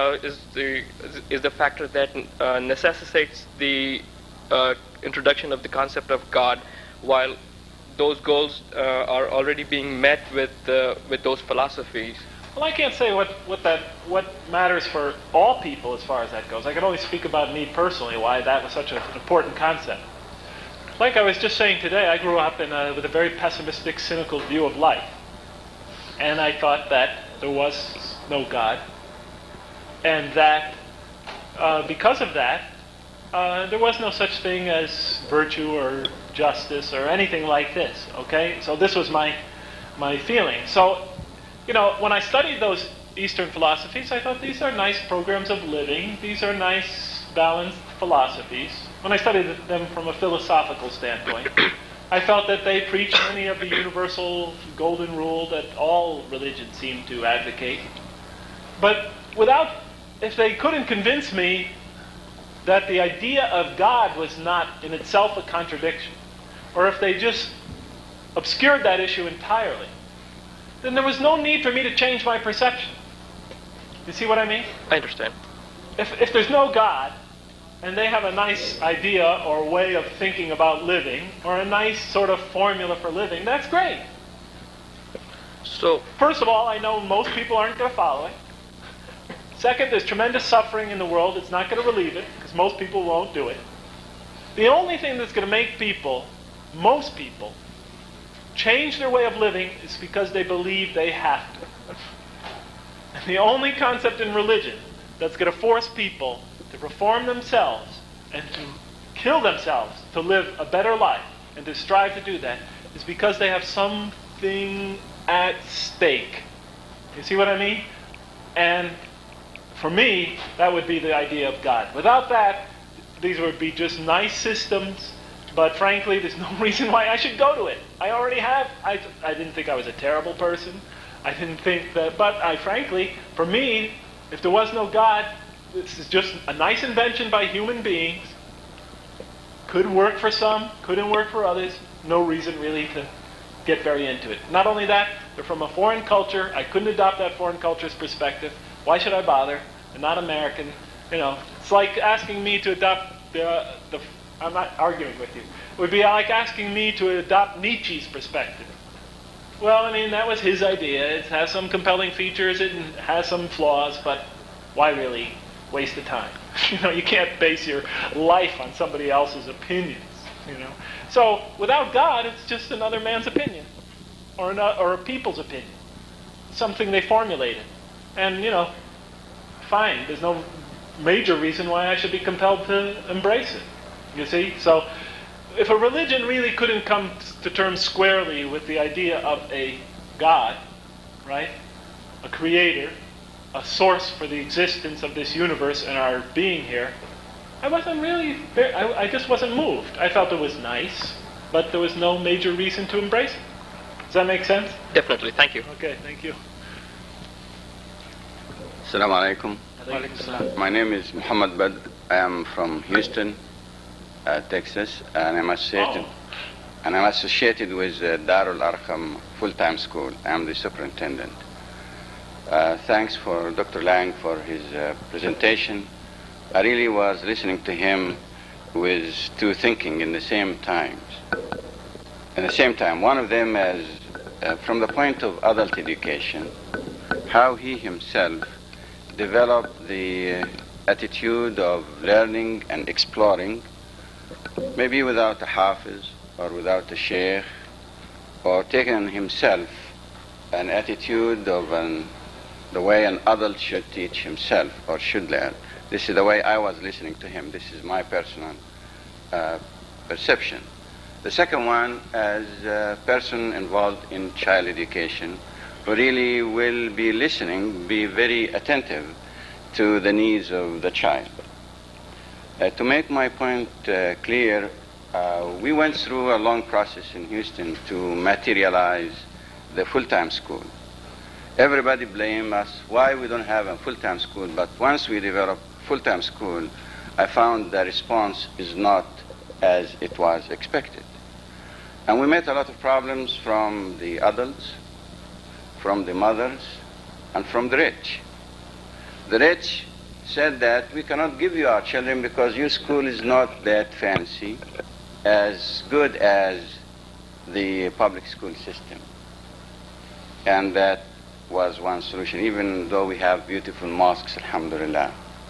the factor that necessitates the introduction of the concept of God, while those goals are already being met with those philosophies. Well, I can't say what matters for all people as far as that goes. I can only speak about me personally, why that was such an important concept. Like I was just saying today, I grew up with a very pessimistic, cynical view of life. And I thought that there was no God. And that because of that, there was no such thing as virtue or justice or anything like this, okay? So this was my feeling. So, when I studied those Eastern philosophies, I thought these are nice programs of living. These are nice, balanced philosophies. When I studied them from a philosophical standpoint, I felt that they preached many of the universal golden rule that all religions seem to advocate. But if they couldn't convince me that the idea of God was not in itself a contradiction, or if they just obscured that issue entirely, then there was no need for me to change my perception. You see what I mean? I understand. If there's no God, and they have a nice idea or way of thinking about living, or a nice sort of formula for living, that's great. So, first of all, I know most people aren't going to follow it. Second, there's tremendous suffering in the world. It's not going to relieve it, because most people won't do it. The only thing that's going to make most people, change their way of living is because they believe they have to. And the only concept in religion that's going to force people to reform themselves and to kill themselves to live a better life and to strive to do that is because they have something at stake. You see what I mean? And for me, that would be the idea of God. Without that, these would be just nice systems, but frankly, there's no reason why I should go to it. I already have. I didn't think I was a terrible person. I didn't think that, but frankly, for me, if there was no God, this is just a nice invention by human beings. Could work for some, couldn't work for others. No reason really to get very into it. Not only that, they're from a foreign culture. I couldn't adopt that foreign culture's perspective. Why should I bother? They're not American. You know, it's like asking me to adopt I'm not arguing with you. It would be like asking me to adopt Nietzsche's perspective. Well, I mean, that was his idea. It has some compelling features. It has some flaws, but why really waste the time? You know, you can't base your life on somebody else's opinions, you know. So, without God, it's just another man's opinion, or a people's opinion. Something they formulated. And, you know, fine. There's no major reason why I should be compelled to embrace it. You see? So, if a religion really couldn't come to terms squarely with the idea of a God, right? A creator, a source for the existence of this universe and our being here, I just wasn't moved. I felt it was nice, but there was no major reason to embrace it. Does that make sense? Definitely. Thank you. Okay, thank you. Assalamu alaikum. My name is Muhammad Badr. I am from Houston, Texas, and I'm associated with Darul Arqam full-time school. I'm the superintendent. Thanks for Dr. Lang for his presentation. I really was listening to him with two thinking in the same time. One of them is from the point of adult education, how he himself developed the attitude of learning and exploring, maybe without a hafiz or without a sheikh, or taking himself an attitude of the way an adult should teach himself or should learn. This is the way I was listening to him. This is my personal perception. The second one, as a person involved in child education, who really will be listening, be very attentive to the needs of the child. To make my point clear, we went through a long process in Houston to materialize the full-time school. Everybody blamed us why we don't have a full-time school, but once we developed full-time school, I found the response is not as it was expected. And we met a lot of problems from the adults, from the mothers, and from the rich. The rich said that we cannot give you our children because your school is not that fancy, as good as the public school system. And that was one solution, even though we have beautiful mosques, alhamdulillah.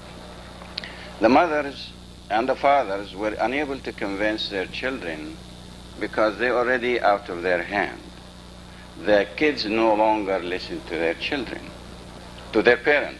The mothers and the fathers were unable to convince their children because they're already out of their hand. The kids no longer listen to their children, to their parents,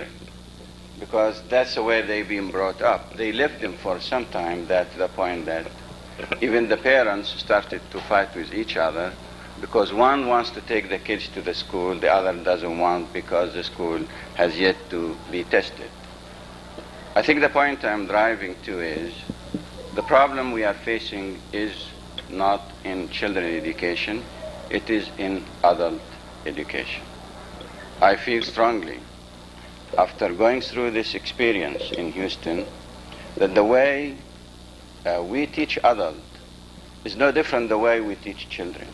because that's the way they've been brought up. They left them for some time, that to the point that even the parents started to fight with each other because one wants to take the kids to the school, the other doesn't want because the school has yet to be tested. I think the point I'm driving to is the problem we are facing is not in children education, it is in adult education. I feel strongly, after going through this experience in Houston, that the way we teach adults is no different the way we teach children.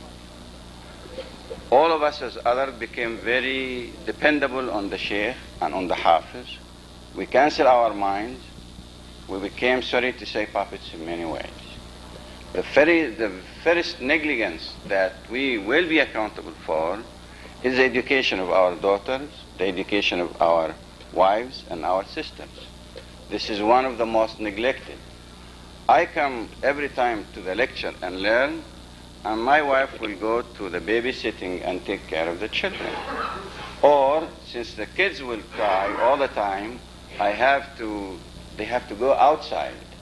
All of us as adults became very dependable on the sheikh and on the hafiz. We cancel our minds. We became, sorry to say, puppets in many ways. The first negligence that we will be accountable for is the education of our daughters, the education of our wives and our sisters. This is one of the most neglected. I come every time to the lecture and learn, and my wife will go to the babysitting and take care of the children. Or, since the kids will cry all the time, they have to go outside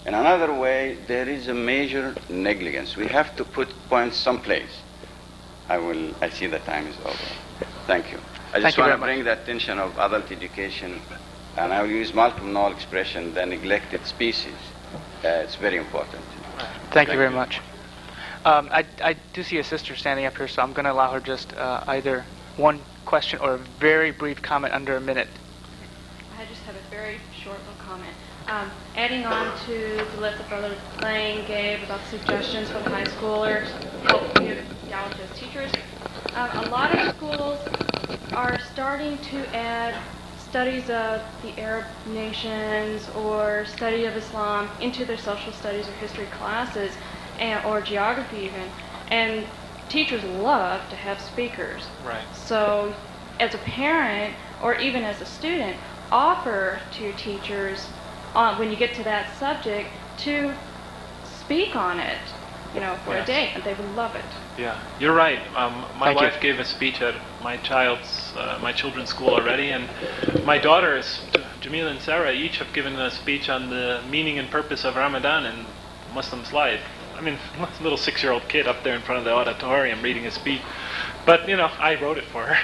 In another way, there is a major negligence. We have to put points someplace. I see the time is over. Thank you. I just want to bring the attention of adult education, and I will use multiple null expression, the neglected species. It's very important. Thank you very much. I do see a sister standing up here, so I'm going to allow her just either one question or a very brief comment under a minute. I just have a very short little comment. Adding on to the list that Brother Lang gave about suggestions for the high schoolers, help give theology as teachers, a lot of schools are starting to add studies of the Arab nations or study of Islam into their social studies or history classes, or geography even. And teachers love to have speakers. Right. So as a parent or even as a student, offer to your teachers when you get to that subject to speak on it, for a day, and they would love it. Yeah, you're right. My wife gave a speech at my children's school already, and my daughters, Jamila and Sarah, each have given a speech on the meaning and purpose of Ramadan in Muslims' life. I mean, a little 6-year-old kid up there in front of the auditorium reading a speech. But, I wrote it for her.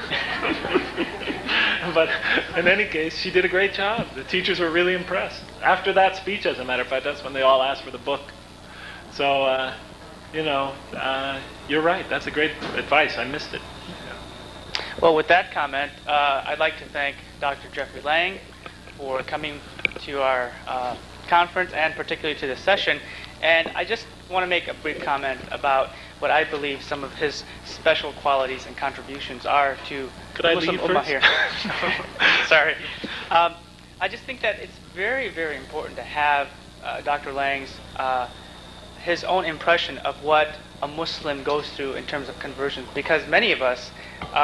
But in any case, she did a great job. The teachers were really impressed. After that speech, as a matter of fact, that's when they all asked for the book. So, you're right. That's a great advice. I missed it. Yeah. Well, with that comment, I'd like to thank Dr. Jeffrey Lang for coming to our conference and particularly to this session. And I just want to make a brief comment about what I believe some of his special qualities and contributions are to Muslim Ummah here. Sorry. I just think that it's very, very important to have Dr. Lang's his own impression of what a Muslim goes through in terms of conversion, because many of us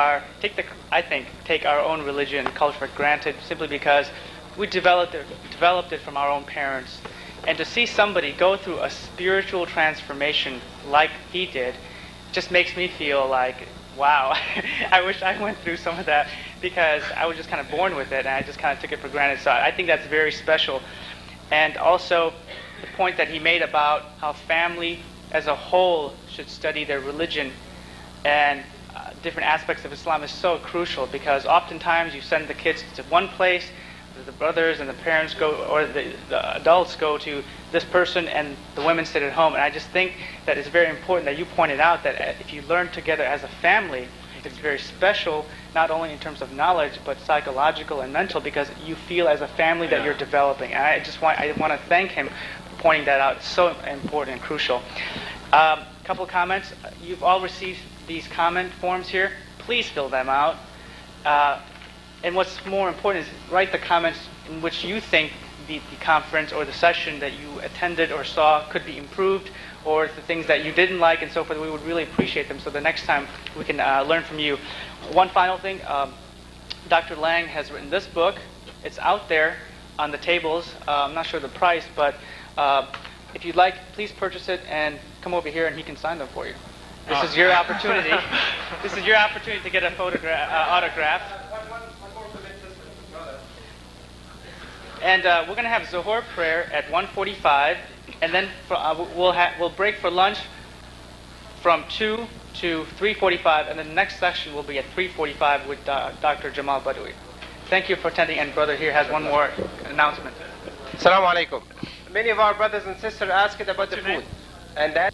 take our own religion and culture for granted simply because we developed it from our own parents. And to see somebody go through a spiritual transformation like he did just makes me feel like, wow, I wish I went through some of that, because I was just kind of born with it and I just kind of took it for granted. So I think that's very special. And also the point that he made about how family as a whole should study their religion and different aspects of Islam is so crucial, because oftentimes you send the kids to one place, the brothers and the parents go, or the adults go to this person, and the women sit at home. And I just think that it's very important that you pointed out that if you learn together as a family, it's very special, not only in terms of knowledge, but psychological and mental, because you feel as a family that you're developing. And I want to thank him for pointing that out. It's so important and crucial. Couple of comments. You've all received these comment forms here. Please fill them out. And what's more important is write the comments in which you think the conference or the session that you attended or saw could be improved, or the things that you didn't like and so forth. We would really appreciate them, so the next time we can learn from you. One final thing, Dr. Lang has written this book. It's out there on the tables. I'm not sure the price, but if you'd like, please purchase it and come over here and he can sign them for you. This is your opportunity. This is your opportunity to get a autograph. And we're going to have Zuhur prayer at 1:45, and then we'll break for lunch from 2 to 3:45, and the next session will be at 3:45 with Dr. Jamal Badawi. Thank you for attending, and brother here has one more announcement. Assalamu alaikum. Many of our brothers and sisters asked about the food, and that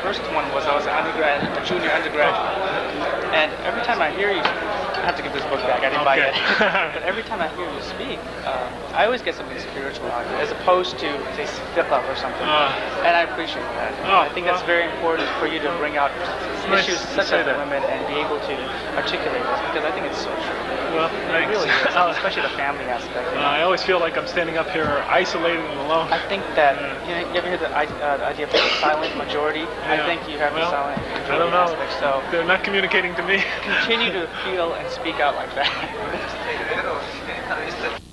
first one was I was a junior undergraduate. And every time I hear you, I have to give this book back, I didn't buy it. But every time I hear you speak, I always get something spiritual out of it, as opposed to, say, fiqh or something. And I appreciate that. I think that's very important for you to bring out issues such as women and be able to articulate this, because I think it's so true. Well, thanks. It really is, especially the family aspect. I always feel like I'm standing up here isolated and alone. I think that, you ever hear the idea of the silent majority? Yeah. I think you have the silent majority I don't know. aspect, so they're not communicating to me. Continue to feel and speak out like that.